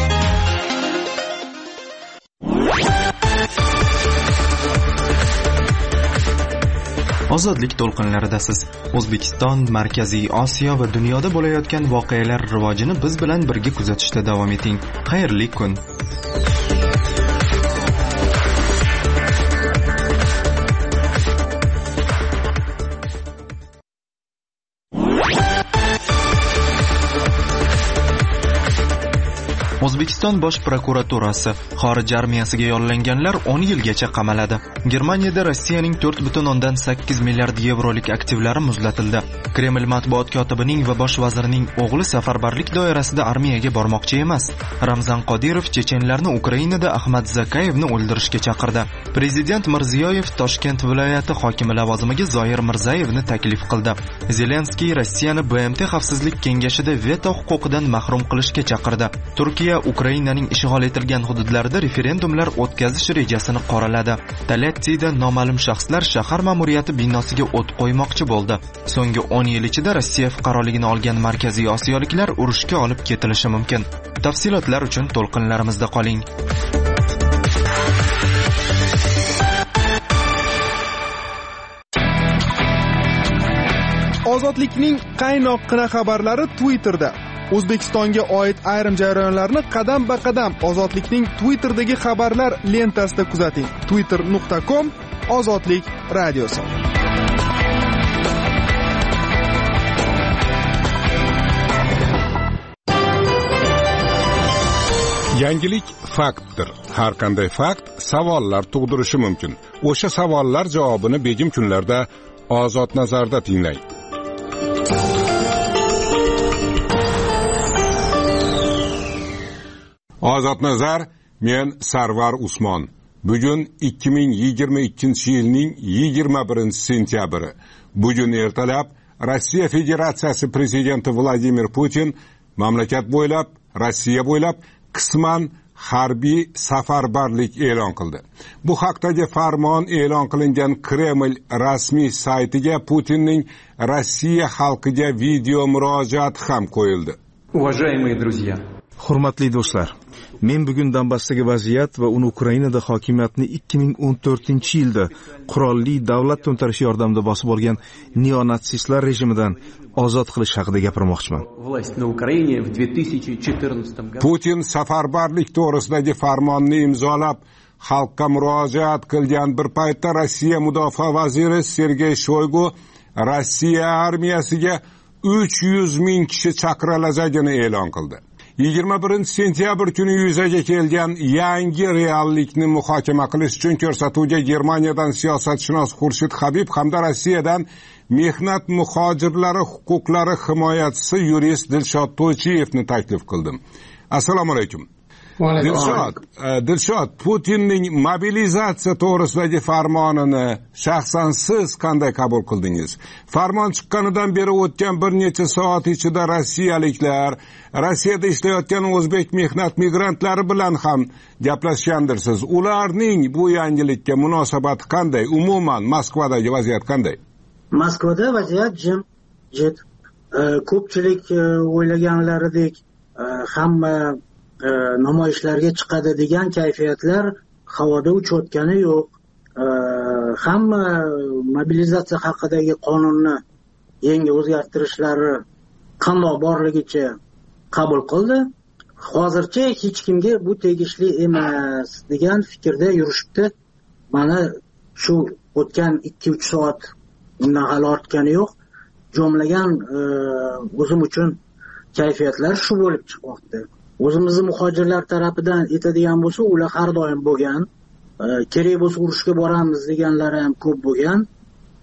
Ozodlik to'lqinlaridasiz. O'zbekiston, Markaziy Osiyo va dunyoda bo'layotgan voqealar rivojini biz bilan birga kuzatishda davom eting. Xayrli kun. O'zbekiston bosh prokuraturasi xorij armiyasiga yollanganlar o'n yilgacha qamaladi. Germaniyada Rossiyaning to'rt butun o'ndan sakkiz milliard yevrolik aktivlari muzlatildi. Kreml matbuot kotibining va bosh vazirining o'g'li safarbarlik doirasida armiyaga bormoqchi emas. Ramzan Qodirov chechenlarni Ukrainada Ahmad Zakayevni o'ldirishga chaqirdi. Prezident Mirziyoyev Toshkent viloyati hokimi lavozimiga Zoir Mirzayevni taklif qildi. Zelenskiy Rossiyani B M T xavfsizlik kengashida veto huquqidan mahrum qilishga chaqirdi. Turkiya Ukrainaning ishg'ol etilgan hududlarida referendumlar o'tkazish rejasini qoraladi. Talattida noma'lum shaxslar shahar ma'muriyati binosiga o't qo'ymoqchi bo'ldi. So'nggi o'n yil ichida Rossiya fuqaroligini olgan Markaziy Osiyoliklar urushga olib ketilishi mumkin. Tafsilotlar uchun to'lqinlarimizda qoling. Ozodlikning qaynoqqina xabarlari Twitterda. O'zbekistonga oid ayrim jarayonlarni qadam-ba-qadam Ozodlikning Twitterdagi xabarlar lentasida kuzating. twitter nuqta com Ozodlik radiosi. Yangilik faktdir. Har qanday fakt savollar tug'dirishi mumkin. O'sha savollar javobini begim kunlarda Ozod nazarda tinglang. Ozod nazar, men Sarvar Usmon. Bugun ikki ming yigirma ikkinchi yilning yigirma birinchi sentyabri. Bugun ertalab Rossiya Federatsiyasi prezidenti Vladimir Putin mamlakat bo'ylab, Rossiya bo'ylab qisman harbiy safarbarlik e'lon qildi. Bu haqdagi farmon e'lon qilingan Kreml rasmiy saytiga Putinning Rossiya xalqiga video murojaat ham qo'yildi. Уважаемые друзья, hurmatli do'stlar, men bugun Donbassdagi vaziyat va uni Ukrainada hokimiyatni ikki ming o'n to'rtinchi yilda qurolli davlat to'ntarishi yordamida bosib olgan neonatsistlar rejimidan ozod qilish haqida gapirmoqchiman. Putin safarbarlik to'g'risidagi farmonni imzolab, xalqqa murojaat qilgan bir paytda Rossiya mudofaa vaziri Sergey Shoygu Rossiya armiyasiga uch yuz ming kishi chaqirilajagini e'lon qildi. yigirma birinchi sentyabr kuni yuzaga kelgan yangi reallikni muhokama qilish uchun ko'rsatuvga Germaniyadan siyosatshunos Xurshid Habib hamda Rossiyadan mehnat muhojirlari huquqlari himoyachisi yurist Dilshod To'ychiyevni taklif qildim. Assalomu alaykum. Dilshod, Dilshod, Putinning mobilizatsiya to'g'risidagi farmonini shaxsan siz qanday qabul qildingiz? Farmon chiqqanidan beri o'tgan bir necha soat ichida rossiyaliklar, Rossiyada ishlayotgan o'zbek mehnat migrantlari bilan ham gaplashgandirsiz. Ularning bu yangilikka munosabati qanday? Umuman Moskvadagi vaziyat qanday? Moskvada vaziyat jim, jit. Ko'pchilik o'ylaganlaridek hamma namoyishlarga chiqadi degan kayfiyatlar havoda uchayotgani yo'q. Hamma mobilizatsiya haqidagi qonunni yangi o'zgartirishlari qandoq borligicha qabul qildi. Hozircha hech kimga bu tegishli emas degan fikrda yurishibdi. Mana shu o'tgan ikki uch soat undan hali ortgani yo'q. Jumlagan o'zim uchun kayfiyatlar shu bo'lib chiqmoqda. O'zimizni muhojirlar tarafidan aytadigan bo'lsa, ular har doim bo'lgan. Kerak bo'lsa urushga boramiz deganlari ham ko'p bo'lgan.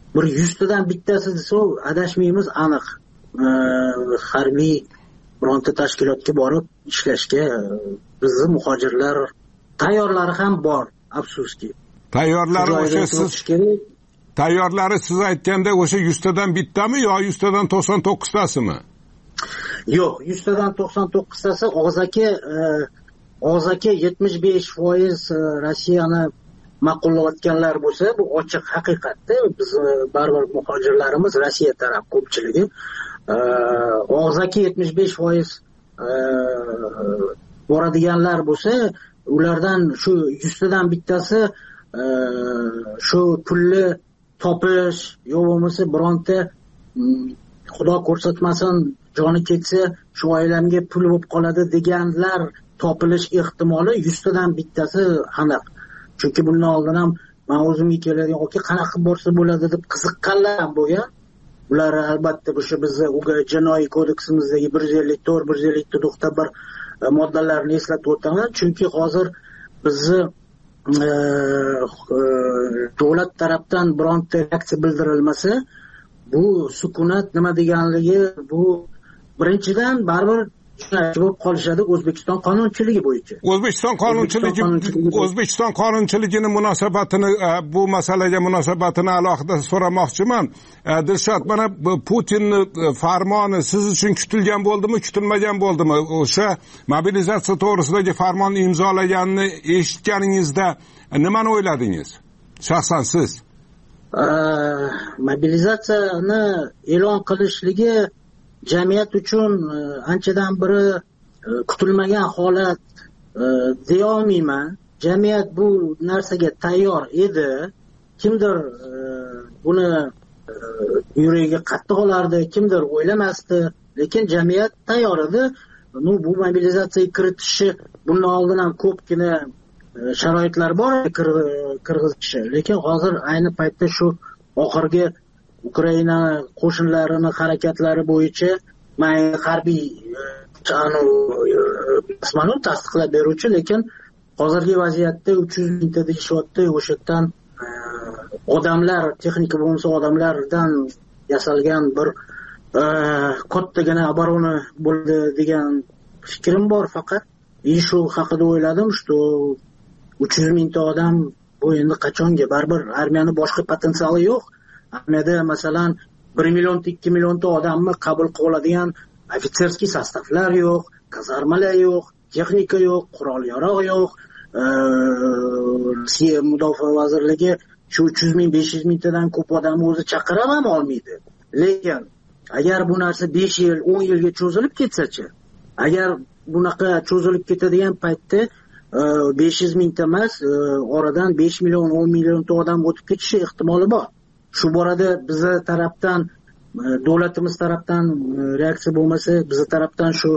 bir yuztadan bittasi desa adashmaymiz aniq harbiy bironta tashkilotga borib ishlashga bizni muhojirlar tayyorlari ham bor, afsuski. Tayyorlari o'sha siz tayyorlari siz aytganda o'sha yuztadan bittami yo yuztadan to'qson to'qqiztasimi? Yo'q, yuztadan to'qson to'qqiztasi og'zaki og'zaki yetmish besh foiz Rossiyani ma'qullayotganlar bo'lsa, bu ochiq haqiqatda biz baribir muhojirlarimiz Rossiya taraf ko'pchiligi. Og'zaki yetmish besh foiz boradiganlar bo'lsa, ulardan shu yuztadan bittasi shu pulni topish yo bo'lmasa bironta xudo ko'rsatmasin joni ketsa shu oilamga pul bo'lib qoladi deganlar topilish ehtimoli yuztadan bittasi aniq. Chunki bundan oldin ham men o'zimga keladigan yoki qanaqa bo'lsa bo'ladi deb qiziqqanlar ham bo'lgan. Ular albatta o'sha bizning jinoiy kodeksimizdagi bir yuz ellik to'rt bir yuz ellik to'rt nuqta bir moddalarni eslatib o'taman. Chunki hozir bizni davlat tarafdan bironta reaksiya bildirilmasa, bu sukunat nima deganligi, bu birinchidan baribir bo'lib qolishadi O'zbekiston qonunchiligi bo'yicha. O'zbekiston qonunchiligi O'zbekiston qonunchiligini munosabatini bu masalaga munosabatini alohida so'ramoqchiman. Dilshod, mana Putinning farmoni siz uchun kutilgan bo'ldimi, kutilmagan bo'ldimi? O'sha mobilizatsiya to'g'risidagi farmonni imzolaganini eshitganingizda nimani o'yladingiz? Shaxsan siz? Mobilizatsiyani e'lon qilishligi jamiyat uchun anchadan biri kutilmagan holat deya olmayman. Jamiyat bu narsaga tayyor edi. Kimdir buni yuragiga qattiq olardi, kimdir o'ylamasdi, lekin jamiyat tayyor edi. Nu bu mobilizatsiyaga kiritishi bundan oldin ham ko'pgina sharoitlar bor kirg'izishi, lekin hozir ayni paytda shu oxirgi Ukraina qo'shinlarining harakatlari bo'yicha men harbiy qismani tasdiqlab beruvchi, lekin hozirgi vaziyatda uch yuz mingta deyishyapti. O'shadan odamlar, texnika bo'lmasa odamlardan yasalgan bir kattagina oborona bo'ldi degan fikrim bor. Faqat shu haqida o'yladim, что uch yuz mingta odam bu endi qachonga? Baribir armiyani boshqa potensiali yo'q. Armiyada masalan bir million ikki millionta odamni qabul qila oladigan ofitserskiy sostavlar yo'q, kazarmalar yo'q, texnika yo'q, qurol yarog' yo'q. Rossiya mudofaa vazirligi shu uch yuz ming besh yuz mingtadan ko'p odamni o'zi chaqira ham olmaydi. Lekin agar bu narsa besh yil o'n yilga cho'zilib ketsa-chi, agar bunaqa cho'zilib ketadigan paytda besh yuz mingta emas, oradan besh million o'n millionta odam o'tib ketishi ehtimoli bor. Shu borada bizi tarafdan, davlatimiz tarafdan reaksiya bo'lmasa, bizi tarafdan shu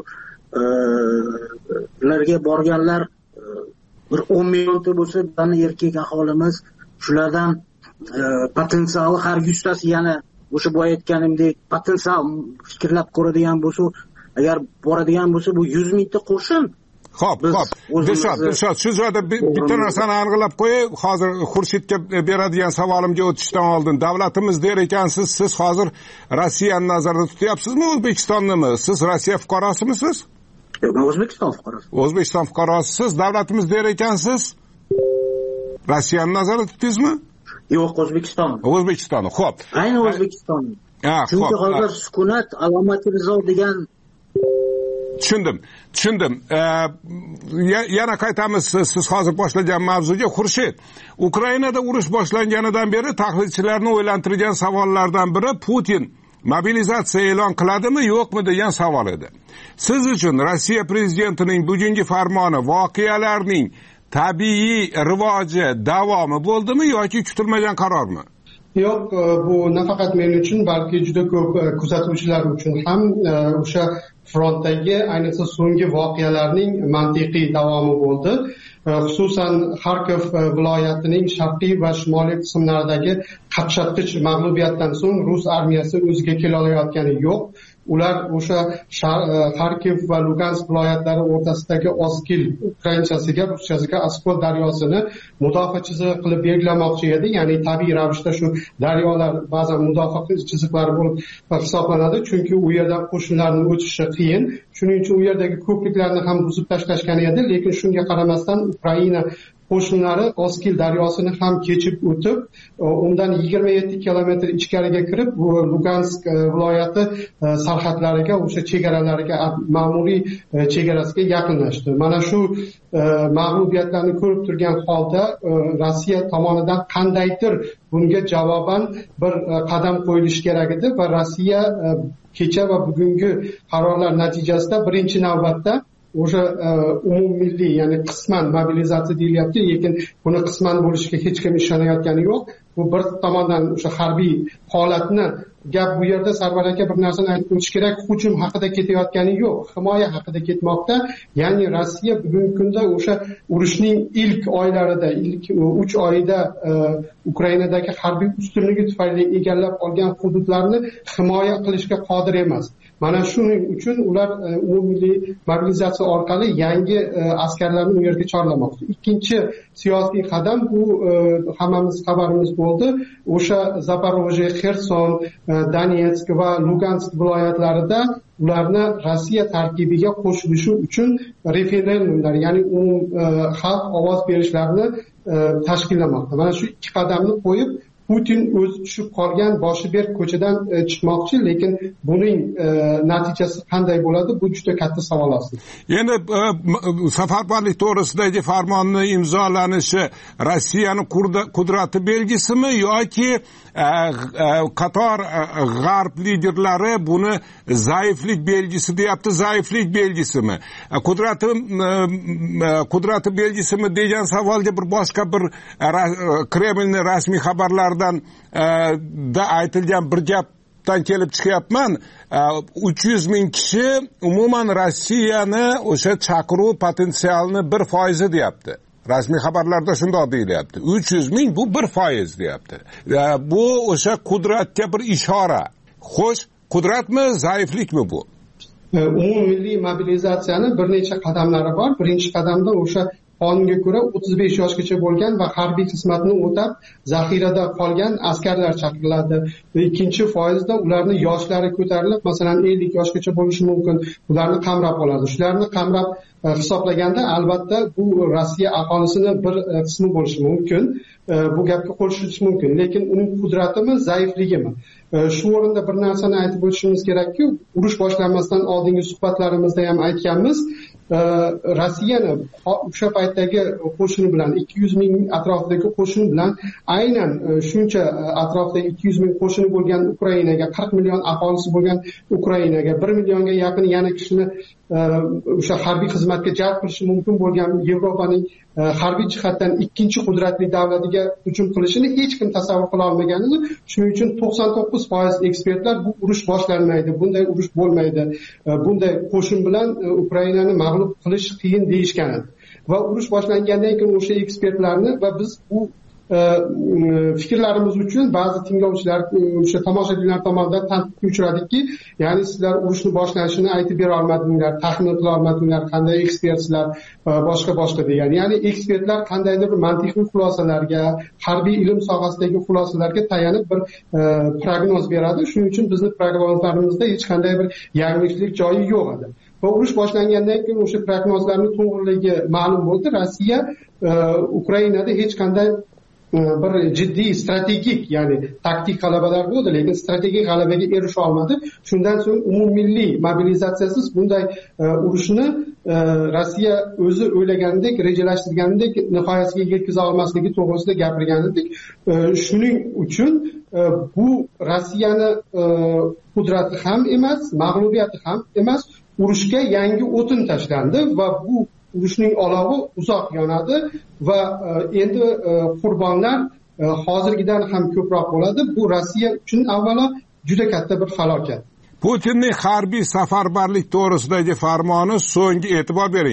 ularga borganlar bir o'n millionta bo'lsa, bizning erkak aholimiz shulardan potensiali har yuztasi yana o'sha boya aytganimdek potensial fikrlab ko'radigan bo'lsa, agar boradigan bo'lsa, bu yuz mingta qo'shin. Xo'p, xo'p. Dilshod, Dilshod, shu joyda bitta narsani aniqlab qo'yay. Hozir Xurshidga beradigan savolimga o'tishdan oldin, davlatimiz der ekansiz, siz hozir Rossiyani nazarda tutyapsizmi, O'zbekistonnimi? Siz Rossiya fuqarosimisiz? Yo'q, men O'zbekiston fuqarosi. O'zbekiston fuqarosisiz, davlatimiz der ekansiz. Rossiyani nazarda tutdingizmi? Yo'q, O'zbekiston. O'zbekiston. Xo'p. Ayni O'zbekiston. Ha, chunki hozir sukunat alomati rizo degan tushundim tushundim yana qaytamiz siz hozir boshlagan mavzuga. Xurshid, Ukrainada urush boshlanganidan beri tahlilchilarni o'ylantirgan savollardan biri Putin mobilizatsiya e'lon qiladimi yo'qmi degan savol edi. Siz uchun Rossiya prezidentining bugungi farmoni voqealarning tabiiy rivoji davomi bo'ldimi yoki kutilmagan qarormi? Yo'q, bu nafaqat men uchun, balki juda ko'p kuzatuvchilar uchun ham o'sha frontdagi, ayniqsa so'nggi voqealarning mantiqiy davomi bo'ldi. Xususan Xarkov viloyatining sharqiy va shimoliy qismlaridagi qaqshatqich mag'lubiyatdan so'ng rus armiyasi o'ziga kela olayotgani yo'q. Ular o'sha Xarkiv va Lugansk viloyatlari o'rtasidagi Oskil ukrainchasiga, ruschasiga Oskol daryosini mudofaa chizig'i qilib belgilamoqchi edi. Ya'ni tabiiy ravishda shu daryolar ba'zan mudofaa chiziqlari bo'lib hisoblanadi, chunki u yerdan qo'shinlarning o'tishi qiyin. Shuning uchun u yerdagi ko'priklarni ham buzib tashlashgan edi, lekin shunga qaramasdan Ukraina qo'shinlari Oskil daryosini ham kechib o'tib, undan yigirma yetti kilometr ichkariga kirib, Lugansk viloyati sarhadlariga, o'sha chegaralariga, ma'muriy chegarasiga yaqinlashdi. Mana shu mag'lubiyatlarni ko'rib turgan holda Rossiya tomonidan qandaydir bunga javoban bir qadam qo'yilishi kerak edi va Rossiya kecha va bugungi qarorlar natijasida birinchi navbatda o'sha umummilliy, ya'ni qisman mobilizatsiya deyilyapti, lekin buni qisman bo'lishiga hech kim ishonayotgani yo'q. Bu bir tomondan o'sha harbiy holatni, gap bu yerda Sarvar aka bir narsani aytib o'tish kerak, hujum haqida ketayotgani yo'q, himoya haqida ketmoqda. Ya'ni Rossiya bugungi kunda o'sha urushning ilk oylarida, ilk uch oyida Ukrainadagi harbiy ustunligi tufayli egallab olgan hududlarni himoya qilishga qodir emas. Mana shuning uchun ular umummilliy mobilizatsiya orqali yangi askarlarni u yerga chorlamoqda. Ikkinchi siyosiy qadam bu hammamiz xabarimiz bo'ldi. O'sha Zaporojye, Xerson, Donetsk va Lugansk viloyatlarida ularni Rossiya tarkibiga qo'shilishi uchun referendumlar, ya'ni umum xalq ovoz berishlarini tashkillamoqda. Mana shu ikki qadamni qo'yib Putin o'zi tushib qolgan boshi berk ko'chadan chiqmoqchi, lekin buning natijasi qanday bo'ladi? Bu juda katta savol aslida. Endi safarbarlik to'g'risidagi farmonning imzolanishi Rossiyani qudrati belgisimi yoki qator g'arb liderlari buni zaiflik belgisi deyapti, zaiflik belgisimi? Qudrati qudrati belgisimi degan savolga bir boshqa bir Kremlning rasmiy xabarlari da aytilgan bir gapdan kelib chiqyapman. uch yuz ming kishi umuman Rossiyani o'sha chaqiruv potensialini bir foizi deyapti. Rasmiy xabarlarda shunday deyilyapti. uch yuz ming bu bir foiz deyapti. Bu o'sha qudratga bir ishora. Xo'sh, qudratmi, zaiflikmi bu? Umummilliy mobilizatsiyani bir necha qadamlari bor. Birinchi qadamda o'sha qonunga ko'ra o'ttiz besh yoshgacha bo'lgan va harbiy xizmatni o'tab zaxirada qolgan askarlar chaqiriladi. Ikkinchi foizda ularni yoshlari ko'tarilib, masalan ellik yoshgacha bo'lishi mumkin, ularni qamrab oladi. Shularni qamrab hisoblaganda albatta bu Rossiya aholisini bir qismi bo'lishi mumkin. Bu gapga qo'l urishimiz mumkin, lekin uning qudratimi, zaifligimi? Shu o'rinda bir narsani aytib o'tishimiz kerakki, urush boshlanmasdan oldingi suhbatlarimizda ham aytganmiz, Rossiyani o'sha paytdagi qo'shini bilan, ikki yuz ming atrofidagi qo'shin bilan aynan shuncha atrofdagi ikki yuz ming qo'shini bo'lgan Ukrainaga, qirq million aholisi bo'lgan Ukrainaga, bir millionga yaqin yana kishini o'sha harbiy xizmatga jalb qilishi mumkin bo'lgan Yevropaning harbiy jihatdan ikkinchi qudratli davlatiga hujum qilishini hech kim tasavvur qila olmagan edi. Shuning uchun to'qson to'qqiz foiz ekspertlar bu urush boshlanmaydi, bunday urush bo'lmaydi, bunday qo'shin bilan Ukrainani mag'lub qilish qiyin deyishgan edi. Va urush boshlangandan keyin o'sha ekspertlarni va biz bu fikrlarimiz uchun ba'zi tinglovchilar, o'sha tomoshabinlar tomonidan tanqidga uchradikki, ya'ni sizlar urushni boshlanishini aytib bera olmadinglar, taxmin qila olmadinglar, qanday ekspertlar, boshqa boshqa degan. Ya'ni ekspertlar qandaydir bir mantiqiy xulosalarga, harbiy ilm sohasidagi xulosalarga tayanib bir prognoz beradi. Shuning uchun bizni prognozlarimizda hech qanday bir yangilik joyi yo'q edi. Va urush boshlangandan keyin o'sha prognozlarning to'g'riligi ma'lum bo'ldi. Rossiya Ukrainada hech qanday bir jiddiy strategik, ya'ni taktik g'alabalar bo'ldi, lekin strategik g'alabaga erisha olmadi. Shundan so'ng umummilliy mobilizatsiyasiz bunday urushni Rossiya o'zi o'ylaganidek, rejalashtirganidek nihoyasiga yetkaza olmasligi to'g'risida gapirgan edik. Shuning uchun bu Rossiyani qudrati ham emas, mag'lubiyati ham emas, urushga yangi o'tin tashlandi va bu urushning olovi uzoq yonadi va endi qurbonlar hozirgidan ham ko'proq bo'ladi. Bu Rossiya uchun avvalo juda katta bir falokat. Putinning harbiy safarbarlik to'g'risidagi farmoni, so'nggi e'tibor bering,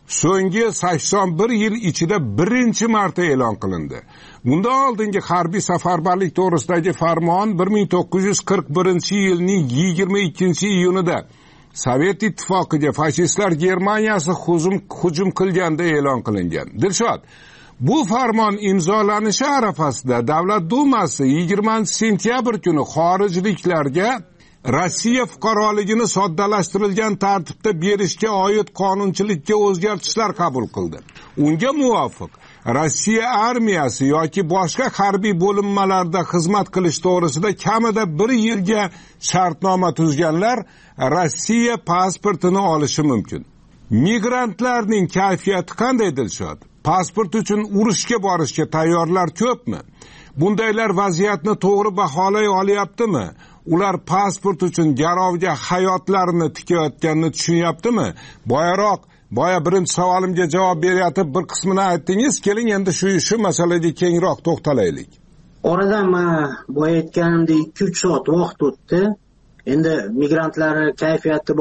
so'nggi sakson bir yil ichida birinchi marta e'lon qilindi. Bundan oldingi harbiy safarbarlik to'g'risidagi farmon bir ming to'qqiz yuz qirq birinchi yilning yigirma ikkinchi iyunida Sovet ittifoqiga fashistlar Germaniyasi hujum hujum qilganda e'lon qilingan. Dilshod, bu farmon imzolanishi arafasida Davlat Dumasi yigirmanchi sentyabr kuni xorijliklarga Rossiya fuqaroligini soddalashtirilgan tartibda berishga oid qonunchilikka o'zgartishlar qabul qildi. Unga muvofiq Rossiya armiyasi yoki boshqa harbiy bo'linmalarda xizmat qilish to'g'risida kamida bir yilga shartnoma tuzganlar Rossiya pasportini olishi mumkin. Migrantlarning kayfiyati qanday, Dilshod? Pasport uchun urushga borishga tayyorlar ko'pmi? Bundaylar vaziyatni to'g'ri baholay olyaptimi? Ular pasport uchun garovga hayotlarini tikayotganini tushunyaptimi? Boyaroq boya birinchi savolimga javob berayotib bir qismini aytdingiz. Keling endi shu shu masalaga kengroq to'xtalaylik. Oradan men boya aytganimdek ikki uch soat vaqt o'tdi. Endi migrantlar kayfiyati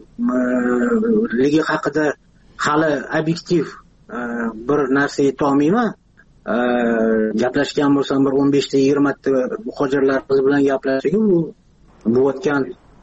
borligi haqida hali obyektiv bir narsa ayta olmayman. Gaplashgan bo'lsam bir o'n besh ta yigirma ta muhojirlar biz bilan gaplashgan, bu bo'layotgan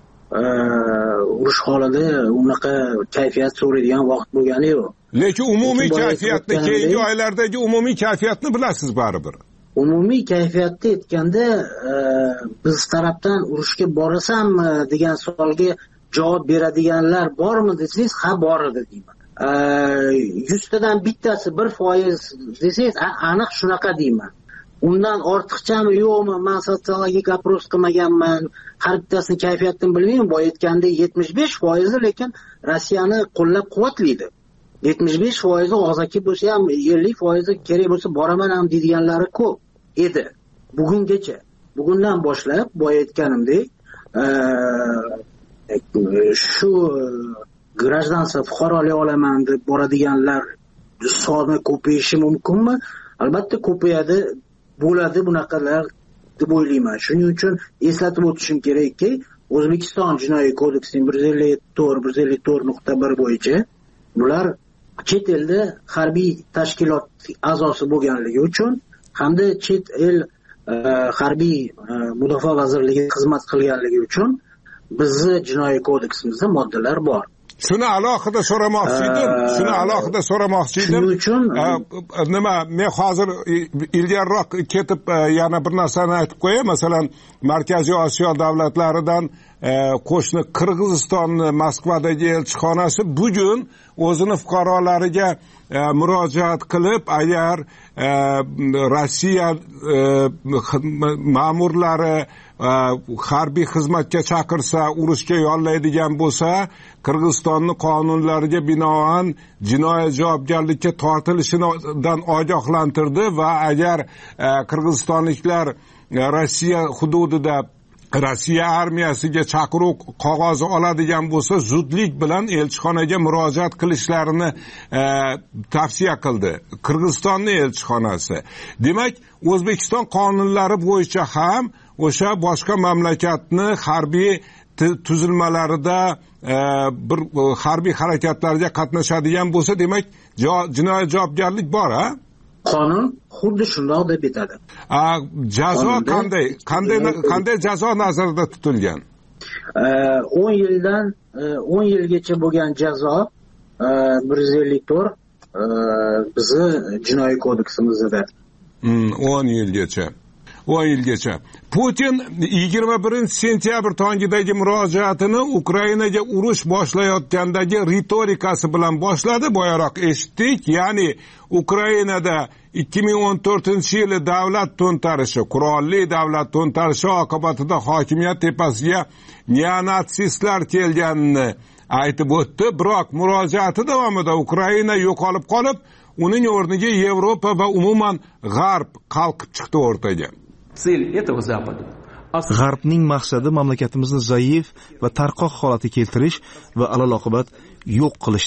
urush holida unaqa kayfiyat so'raydigan vaqt bo'lgani yo'q. Lekin umumiy kayfiyatni, keyingi oylardagi umumiy kayfiyatni bilasiz baribir. Umumiy kayfiyatni aytganda biz tarafdan urushga borasanmi degan savolga javob beradiganlar bormi desangiz, ha bor edi deyman. yuztadan bittasi bir foiz desangiz aniq shunaqa deyman. Undan ortiqchami yo'qmi, men sotsiologik oпрос qilmaganman, har bittasini kayfiyatdan bilmayman. Boya aytgandek yetmish besh foiz lekin Rossiyani qo'llab-quvvatlaydi. yetmish besh foiz og'zaki bo'lsa ham ellik foiz kerak bo'lsa boraman ham deydiganlari ko'p edi bugungacha. Bugundan boshlab boya aytganimdek shu grajdansa fuqarolik olaman deb boradiganlar soni ko'payishi mumkinmi? Albatta ko'payadi, bo'ladi bunaqalar deb o'ylayman. Shuning uchun eslatib o'tishim kerakki, O'zbekiston Jinoiy kodeksining bir yuz ellik to'rt bir yuz ellik to'rt nuqta bir bo'yicha bular chet elda harbiy tashkilot a'zosi bo'lganligi uchun hamda chet el harbiy mudofaa vazirligida xizmat qilganligi uchun bizning jinoiy kodeksimizda moddalar bor. Shuni alohida so'ramoqchi edim. Shuni alohida so'ramoqchi edim. Shuning uchun nima, men hozir ilgariroq ketib yana bir narsani aytib qo'yay. Masalan, Markaziy Osiyo davlatlaridan qo'shni Qirg'izistonning Moskvadagi elchixonasi bugun o'zini fuqarolariga murojaat qilib, agar Rossiya ma'murlari harbiy xizmatga chaqirsa, urushga yollaydigan bo'lsa, Qirg'izistonning qonunlariga binoan jinoiy javobgarlikka tortilishidan ogohlantirdi va agar qirg'izistonliklar Rossiya hududida Rossiya armiyasiga chaqiruv qog'ozi oladigan bo'lsa, zudlik bilan elchixonaga murojaat qilishlarini tavsiya qildi Qirg'izistonning elchixonasi. Demak, O'zbekiston qonunlari bo'yicha ham o'sha boshqa mamlakatni harbiy tuzilmalarida bir harbiy harakatlarga qatnashadigan bo'lsa, demak jinoiy javobgarlik bor, ha? Qonun xuddi shundoq deb aytadi. Jazo qanday? Qanday qanday jazo nazarda tutilgan? o'n yildan o'n yilgacha bo'lgan jazo bir yuz ellik to'rt bizni jinoiy kodeksimizda. o'n yilgacha. o'n yilgacha. Putin yigirma birinchi sentyabr tongidagi murojaatini Ukrainaga urush boshlayotgandagi ritorikasi bilan boshladi. Boyaroq eshitdik, ya'ni Ukrainada ikki ming o'n to'rtinchi yili davlat to'ntarishi, qurolli davlat to'ntarishi oqibatida hokimiyat tepasiga neonatsistlar kelganini aytib o'tdi. Biroq murojaati davomida Ukraina yo'qolib qolib, uning o'rniga Yevropa va umuman G'arb qalqib chiqdi o'rtaga. G'arbning maqsadi mamlakatimizni zaif va tarqoq holatga keltirish va alaloqibat yo'q qilishdir.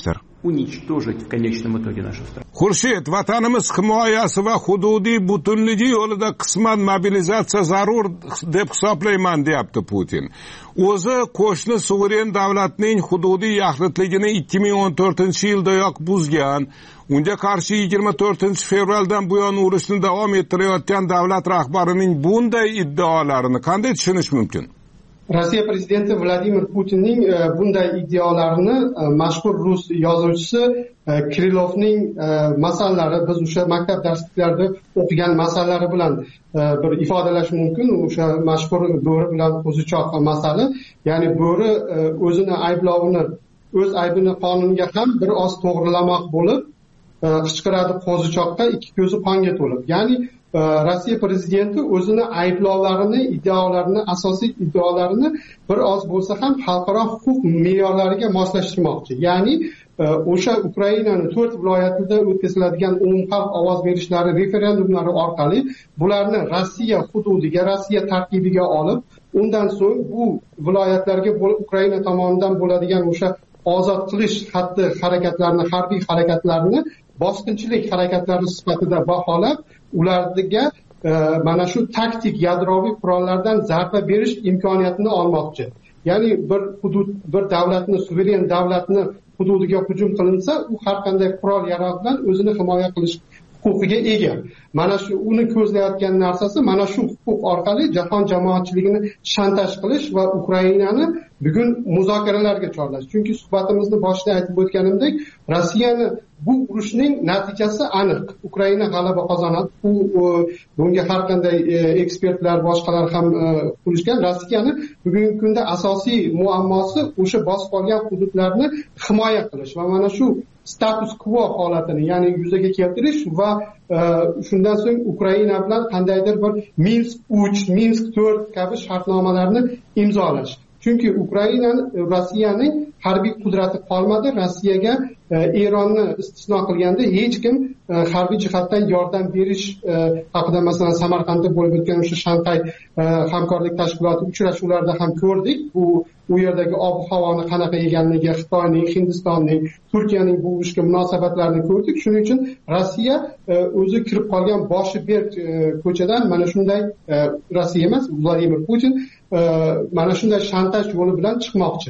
уничтожить в конечном итоге нашу страну. Xurshid, vatanimiz himoyasi va hududiy butunligi yo'lida qisman mobilizatsiya zarur deb hisoblayman, deyapti Putin. O'zi qo'shni suveren davlatning hududiy yaxlitligini ikki ming o'n to'rtinchi yildayoq buzgan. Unga qarshi yigirma to'rtinchi fevraldan buyon urushni davom ettirayotgan davlat rahbarining bunday iddaolarini qanday tushunish mumkin? Rossiya prezidenti Vladimir Putinning bunday iddaolarini mashhur rus yozuvchisi Kirilovning masallalari, biz o'sha maktab darsliklarida o'qigan masallalari bilan bir ifodalash mumkin. O'sha mashhur bo'ri bilan qo'zichoq masali, ya'ni bo'ri o'zini ayblovini, o'z aybini qonunga ham bir oz to'g'rilamoq bo'lib qichqiradi qo'zichoqqa, ikki ko'zi qonga to'lib. Ya'ni Rossiya prezidenti o'zini ayblovlarini, iddaolarini, asosiy iddaolarini bir oz bo'lsa ham xalqaro huquq me'yorlariga moslashtirmoqchi. Ya'ni o'sha Ukrainani to'rt viloyatida o'tkaziladigan umumxalq ovoz berishlari, referendumlari orqali bularni Rossiya hududiga, Rossiya tarkibiga olib, undan so'ng bu viloyatlarga Ukraina tomonidan bo'ladigan o'sha ozod qilish xatti harakatlarini, harbiy harakatlarini bosqinchilik harakatlari sifatida baholab, ularga mana shu taktik yadroviy qurollardan zarba berish imkoniyatini olmoqchi. Ya'ni bir hudud, bir davlatni, suveren davlatni hududiga hujum qilinsa, u har qanday qurol yarog' bilan o'zini himoya qilish huquqiga ega. Mana shu uni ko'zlayotgan narsasi mana shu huquq orqali jahon jamoatchiligini shantaj qilish va Ukrainani bugun muzokaralarga chorlash. Chunki suhbatimizni boshida aytib o'tganimdek, Rossiyani bu urushning natijasi aniq. Ukraina g'alaba qozonadi. Bu bunga har qanday ekspertlar, boshqalar ham qo'yishgan. Rossiyani bugungi kunda asosiy muammosi o'sha bosib qolgan hududlarni himoya qilish va mana shu status quo holatini, ya'ni yuzaga keltirish va shundan so'ng Ukraina bilan qandaydir bir Minsk uch, Minsk to'rt kabi shartnomalarni imzolash. Chunki Ukraina Rossiyaning harbiy qudrati qolmadi. Rossiyaga Eronni istisno qilganda hech kim harbiy jihatdan yordam berish haqida, masalan, Samarqandda bo'lib o'tgan o'sha Shanxay hamkorlik tashkiloti uchrashuvlarida ham ko'rdik. Bu u yerdagi ob-havoni qanaqa ekanligi, Xitoyning, Hindistonning, Turkiyaning bu urushga munosabatlarini ko'rdik. Shuning uchun Rossiya o'zi kirib qolgan boshi berk ko'chadan mana shunday, Rossiya emas, Vladimir Putin mana shunday shantaj yo'li bilan chiqmoqchi.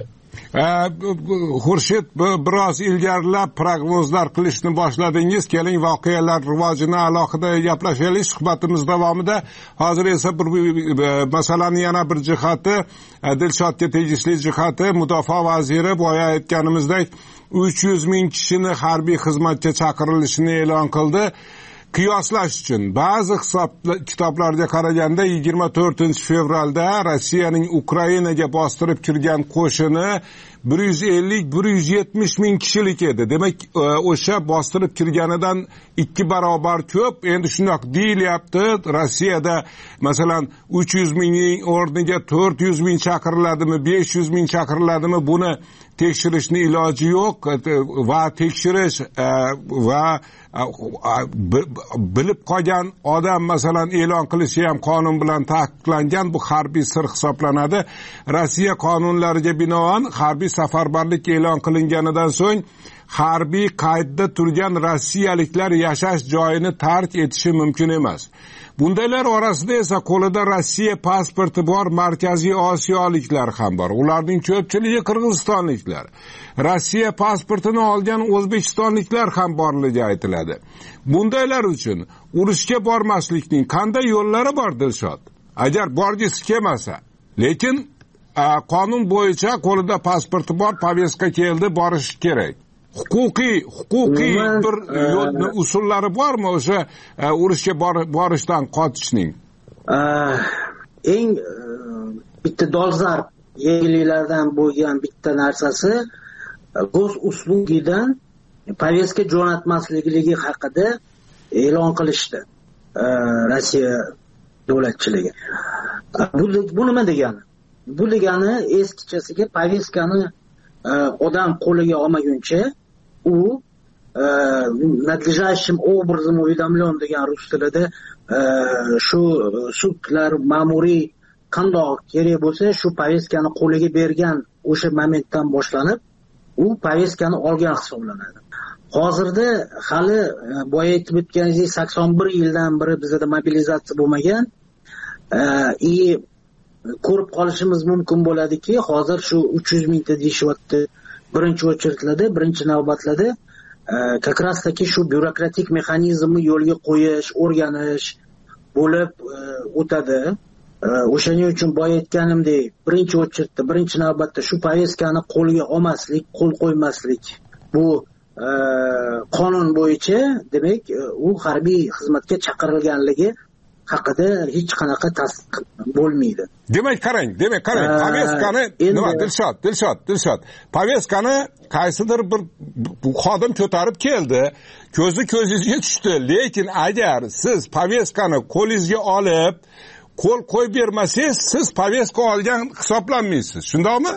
Xurshid, biroz ilgarilab prognozlar qilishni boshladingiz. Keling, voqealar rivojini alohida gaplashaylik suhbatimiz davomida. Hozir esa bir masalani yana bir jihati, Dilshodga tegishli jihati, mudofaa vaziri boya aytganimizdek uch yuz ming kishini harbiy xizmatga chaqirilishini e'lon qildi. Qiyoslash uchun ba'zi hisob kitoblarga qaraganda yigirma to'rtinchi fevralda Rossiyaning Ukrainaga bostirib kirgan qo'shini bir yuz ellik bir yuz yetmish ming kishilik edi. Demak, o'sha bostirib kirganidan ikki barobar ko'p. Endi shundoq deyilyapti. Rossiyada masalan uch yuz mingning o'rniga to'rt yuz ming chaqiriladimi, besh yuz ming chaqiriladimi, buni tekshirishni iloji yo'q va tekshirish va bilib qolgan odam masalan e'lon qilishi ham qonun bilan taqiqlangan. Bu harbiy sir hisoblanadi. Rossiya qonunlariga binoan harbiy safarbarlik e'lon qilinganidan so'ng harbiy qaydda turgan rossiyaliklar yashash joyini tark etishi mumkin emas. Bundaylar orasida esa qo'lida Rossiya pasporti bor Markaziy Osiyoliklar ham bor. Ularning ko'pchiligi qirg'izistonliklar. Rossiya pasportini olgan o'zbekistonliklar ham borligi aytiladi. Bundaylar uchun urushga bormaslikning qanday yo'llari bor, Dilshod? Agar borgisi kelmasa, lekin qonun bo'yicha qo'lida pasporti bor, poveska keldi, borish kerak. Huquqiy, huquqiy bir yo'lni usullari bormi o'sha urushga borishdan qochishning? Eng bitta dolzarb yangiliklardan bo'lgan bitta narsasi o'z uslubidan poveska jo'natmaslikligi haqida e'lon qilishdi Rossiya davlatchiligi. Bu nima degani? Bu degani eskichasiga poveskani odam qo'liga olmaguncha u надлежащим образом уведомлен degan rus tilida shu sudlar ma'muriy qandoq kerak bo'lsa shu poveskani qo'liga bergan o'sha momentdan boshlanib u poveskani olgan hisoblanadi. hozirda hali boya aytib o'tganingizdek sakson bir yildan beri bizda mobilizatsiya bo'lmagan. И ko'rib qolishimiz mumkin bo'ladiki, hozir shu uch yuz mingta deyishyapti. Birinchi o'chirtlarda, birinchi navbatlarda как раз taки shu byurokratik mexanizmni yo'lga qo'yish, o'rganish bo'lib o'tadi. O'shaning uchun boya aytganimdek, birinchi o'chirtda, birinchi navbatda shu povestkani qo'lga olmaslik, qo'l qo'ymaslik. Bu qonun bo'yicha, demak, u harbiy xizmatga chaqirilganligi haqida hech qanaqa tasdiq bo'lmaydi. Demak, qarang, demak, qarang, povestkani nima, Dilshod, Dilshod, Dilshod. Povestkani qaysidir bir xodim ko'tarib keldi, ko'zi ko'zingizga tushdi, lekin agar siz povestkani qo'lingizga olib, qo'l qo'yib bermasangiz, siz poveska olgan hisoblanmaysiz. Shundaymi?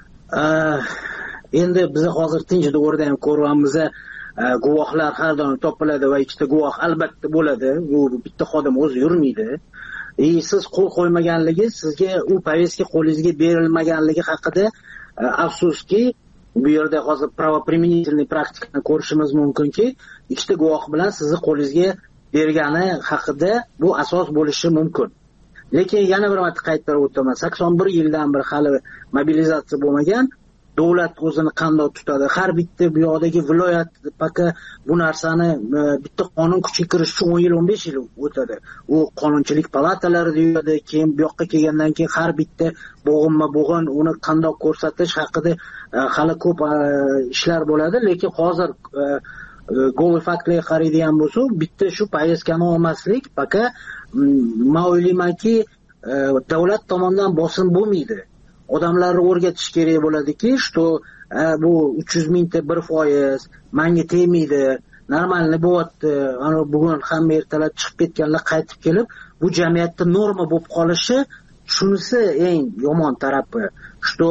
Endi biz hozir tinchida o'rda ham ko'ryapmiz. Guvohlar har doim topiladi va ikkita guvoh albatta bo'ladi. U bitta xodim o'zi yurmaydi. E siz qo'l qo'ymaganligi, sizga u poveska qo'lingizga berilmaganligi haqida afsuski, bu yerda hozir pravopрименительный praktikani ko'rishimiz mumkinki, ikkita guvoh bilan sizni qo'lingizga bergani haqida bu asos bo'lishi mumkin. Lekin yana bir marta qaytarib o'taman, sakson bir yildan beri hali mobilizatsiya bo'lmagan. Davlat o'zini qanday tutadi? Har bitta bu yoqdagi viloyat paka bu narsani bitta qonun kuchiga kirish uchun o'n yil, o'n besh yil o'tadi. U qonunchilik palatalari deyiladi, keyin bu yoqqa kelgandan keyin har bitta bo'g'inma-bo'g'in uni qanday ko'rsatish haqida hali ko'p ishlar bo'ladi, lekin hozir golli faktlarga qaraydigan bo'lsa, bitta shu povestkani olmaslik paka men o'ylaymanki, davlat tomonidan bosim bo'lmaydi. Odamlarni o'rgatish kerak bo'ladiki, что bu uch yuz mingta bir foiz menga tegmaydi, normalni bo'lyapti, ana bugun hamma ertalab chiqib ketganlar qaytib kelib, bu jamiyatda norma bo'lib qolishi, shunisi eng yomon tarafi. Что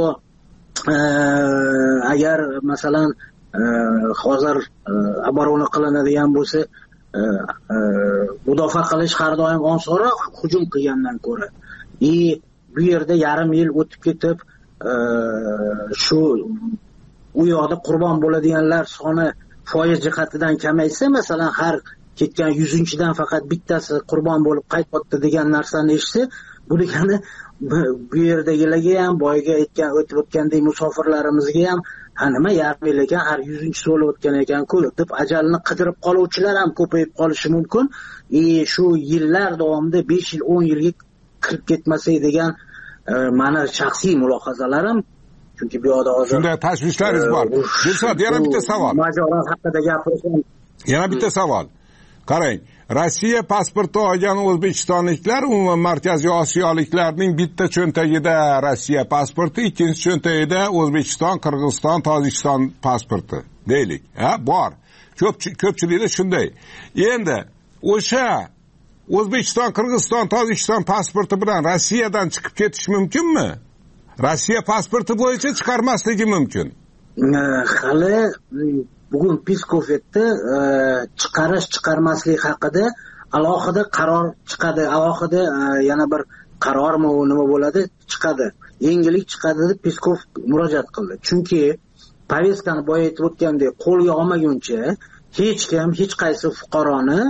agar masalan hozir oborona qilinadigan bo'lsa, mudofaa qilish har doim osonroq hujum qilgandan ko'ra. И bu yerda yarim yil o'tib ketib, shu u yoqda qurbon bo'ladiganlar soni foiz jihatidan kamaysa, masalan, har ketgan yuzinchidan faqat bittasi qurbon bo'lib qaytmoqda degan narsani eshitsa, bu degani bu yerdagilarga ham, boyga aytgan o'tib o'tgandek musofirlarimizga ham, ha nima yarim yil ekan, har yuzinchisi o'lib o'tgan ekan-ku deb ajalini qidirib qoluvchilar ham ko'payib qolishi mumkin. E shu yillar davomida besh yil, o'n yilga kirib ketmasak degan mani shaxsiy mulohazalarim, chunki bu yoqda hozir shunday tashvishlaringiz bor. Dilshod, yana bitta savol. Majorat haqida gapirishim. Yana bitta savol. Qarang, Rossiya pasporti olgan o'zbekistonliklar umuman Markaziy Osiyoliklarning bitta cho'ntagida Rossiya pasporti, ikkinchi cho'ntagida O'zbekiston, Qirg'iziston, Tojikiston pasporti deylik. Ha, bor. Ko'pchilikda shunday. Endi o'sha O'zbekiston, Qirg'iziston, Tojikiston pasporti bilan Rossiyadan chiqib ketish mumkinmi? Rossiya pasporti bo'yicha chiqarmasligi mumkin. Hali bugun Peskov aytdi, chiqarish chiqarmaslik haqida alohida qaror chiqadi, alohida yana bir qarormi u nima bo'ladi, chiqadi. Yangilik chiqadi deb Peskov murojaat qildi. Chunki povestkani boya aytib o'tgandek, qo'lga olmaguncha hech kim, hech qaysi fuqaroni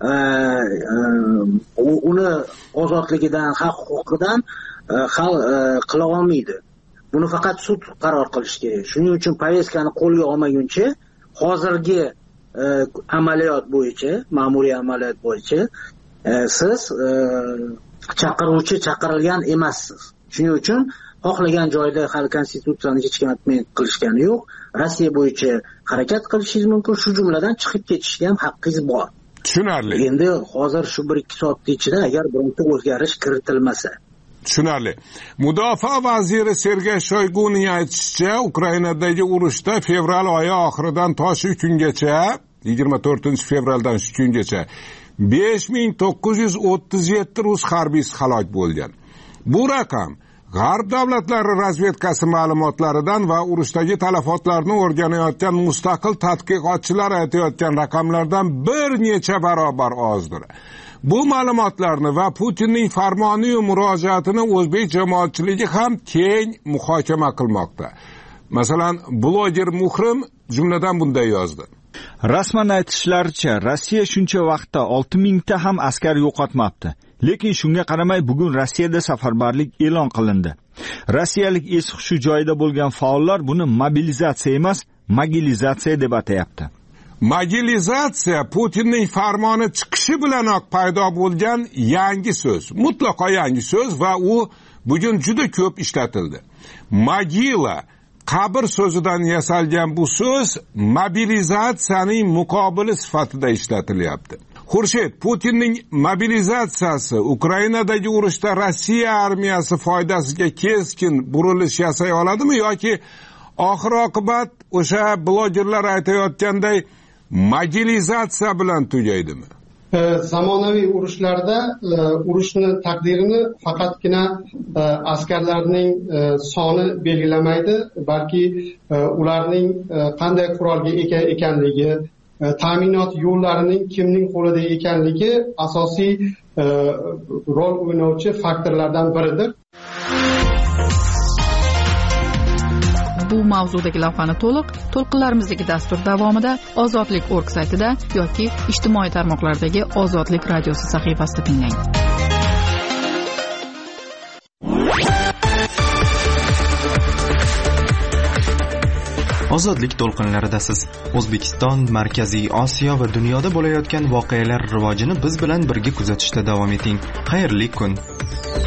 uni ozodligidan, haq huquqidan hal qila olmaydi. Buni faqat sud qaror qilishi kerak. Shuning uchun povestkani qo'lga olmaguncha hozirgi amaliyot bo'yicha, ma'muriy amaliyot bo'yicha siz chaqiruvchi chaqirilgan emassiz. Shuning uchun xohlagan joyda hali konstitutsiyani hech kim atmay qilishgani yo'q. Rossiya bo'yicha harakat qilishingiz mumkin, shu jumladan chiqib ketishga ham haqqingiz bor. Tushunarli. Endi hozir shu bir ikki soat ichida agar bironta o'zgarish kiritilmasa. Tushunarli. Mudofaa vaziri Sergey Shoyguning aytishicha, Ukrainadagi urushda fevral oyi oxiridan to shu kungacha, yigirma to'rtinchi fevraldan shu kungacha besh ming to'qqiz yuz o'ttiz yetti rus harbiysi halok bo'lgan. Bu raqam G'arb davlatlari razvedkasi ma'lumotlaridan va urushdagi talafotlarni o'rganayotgan mustaqil tadqiqotchilar aytayotgan raqamlardan bir necha barobar ozdir. Bu ma'lumotlarni va Putinning farmoni va murojaatini o'zbek jamoatchiligi ham keng muhokama qilmoqda. Masalan, bloger Muhrim jumladan bunday yozdi. Rasman aytishlaricha, Rossiya shuncha vaqtda olti mingta ham askar yo'qotmabdi. Lekin shunga qaramay bugun Rossiyada safarbarlik e'lon qilindi. Rossiyalik es-hushi joyida bo'lgan faollar buni mobilizatsiya emas, mogilizatsiya deb atayapti. Mogilizatsiya Putinning farmoni chiqishi bilanoq paydo bo'lgan yangi so'z, mutlaqo yangi so'z va u bugun juda ko'p ishlatildi. Mogila, qabr so'zidan yasalgan bu so'z mobilizatsiyaning muqobili sifatida ishlatilyapti. Xurshid, Putinning mobilizatsiyasi Ukrainadagi urushda Rossiya armiyasi foydasiga keskin burilish yasay oladimi yoki oxir-oqibat o'sha blogerlar aytayotganday mogilizatsiya bilan tugaydimi? Zamonaviy urushlarda urushni taqdirini faqatgina askarlarning soni belgilamaydi, balki ularning qanday qurolga ega ekanligi, ta'minot yo'llarining kimning qo'lida ekanligi asosiy rol o'ynayotgan faktorlardan biridir. Bu mavzudagi lavhani to'liq to'lqinlarimizdagi dastur davomida Ozodlik nokta org saytida yoki ijtimoiy tarmoqlardagi Ozodlik radiosi sahifasida tinglang. Ozodlik to'lqinlaridasiz. O'zbekiston, Markaziy Osiyo va dunyoda bo'layotgan voqealar rivojini biz bilan birga kuzatishda davom eting. Xayrli kun.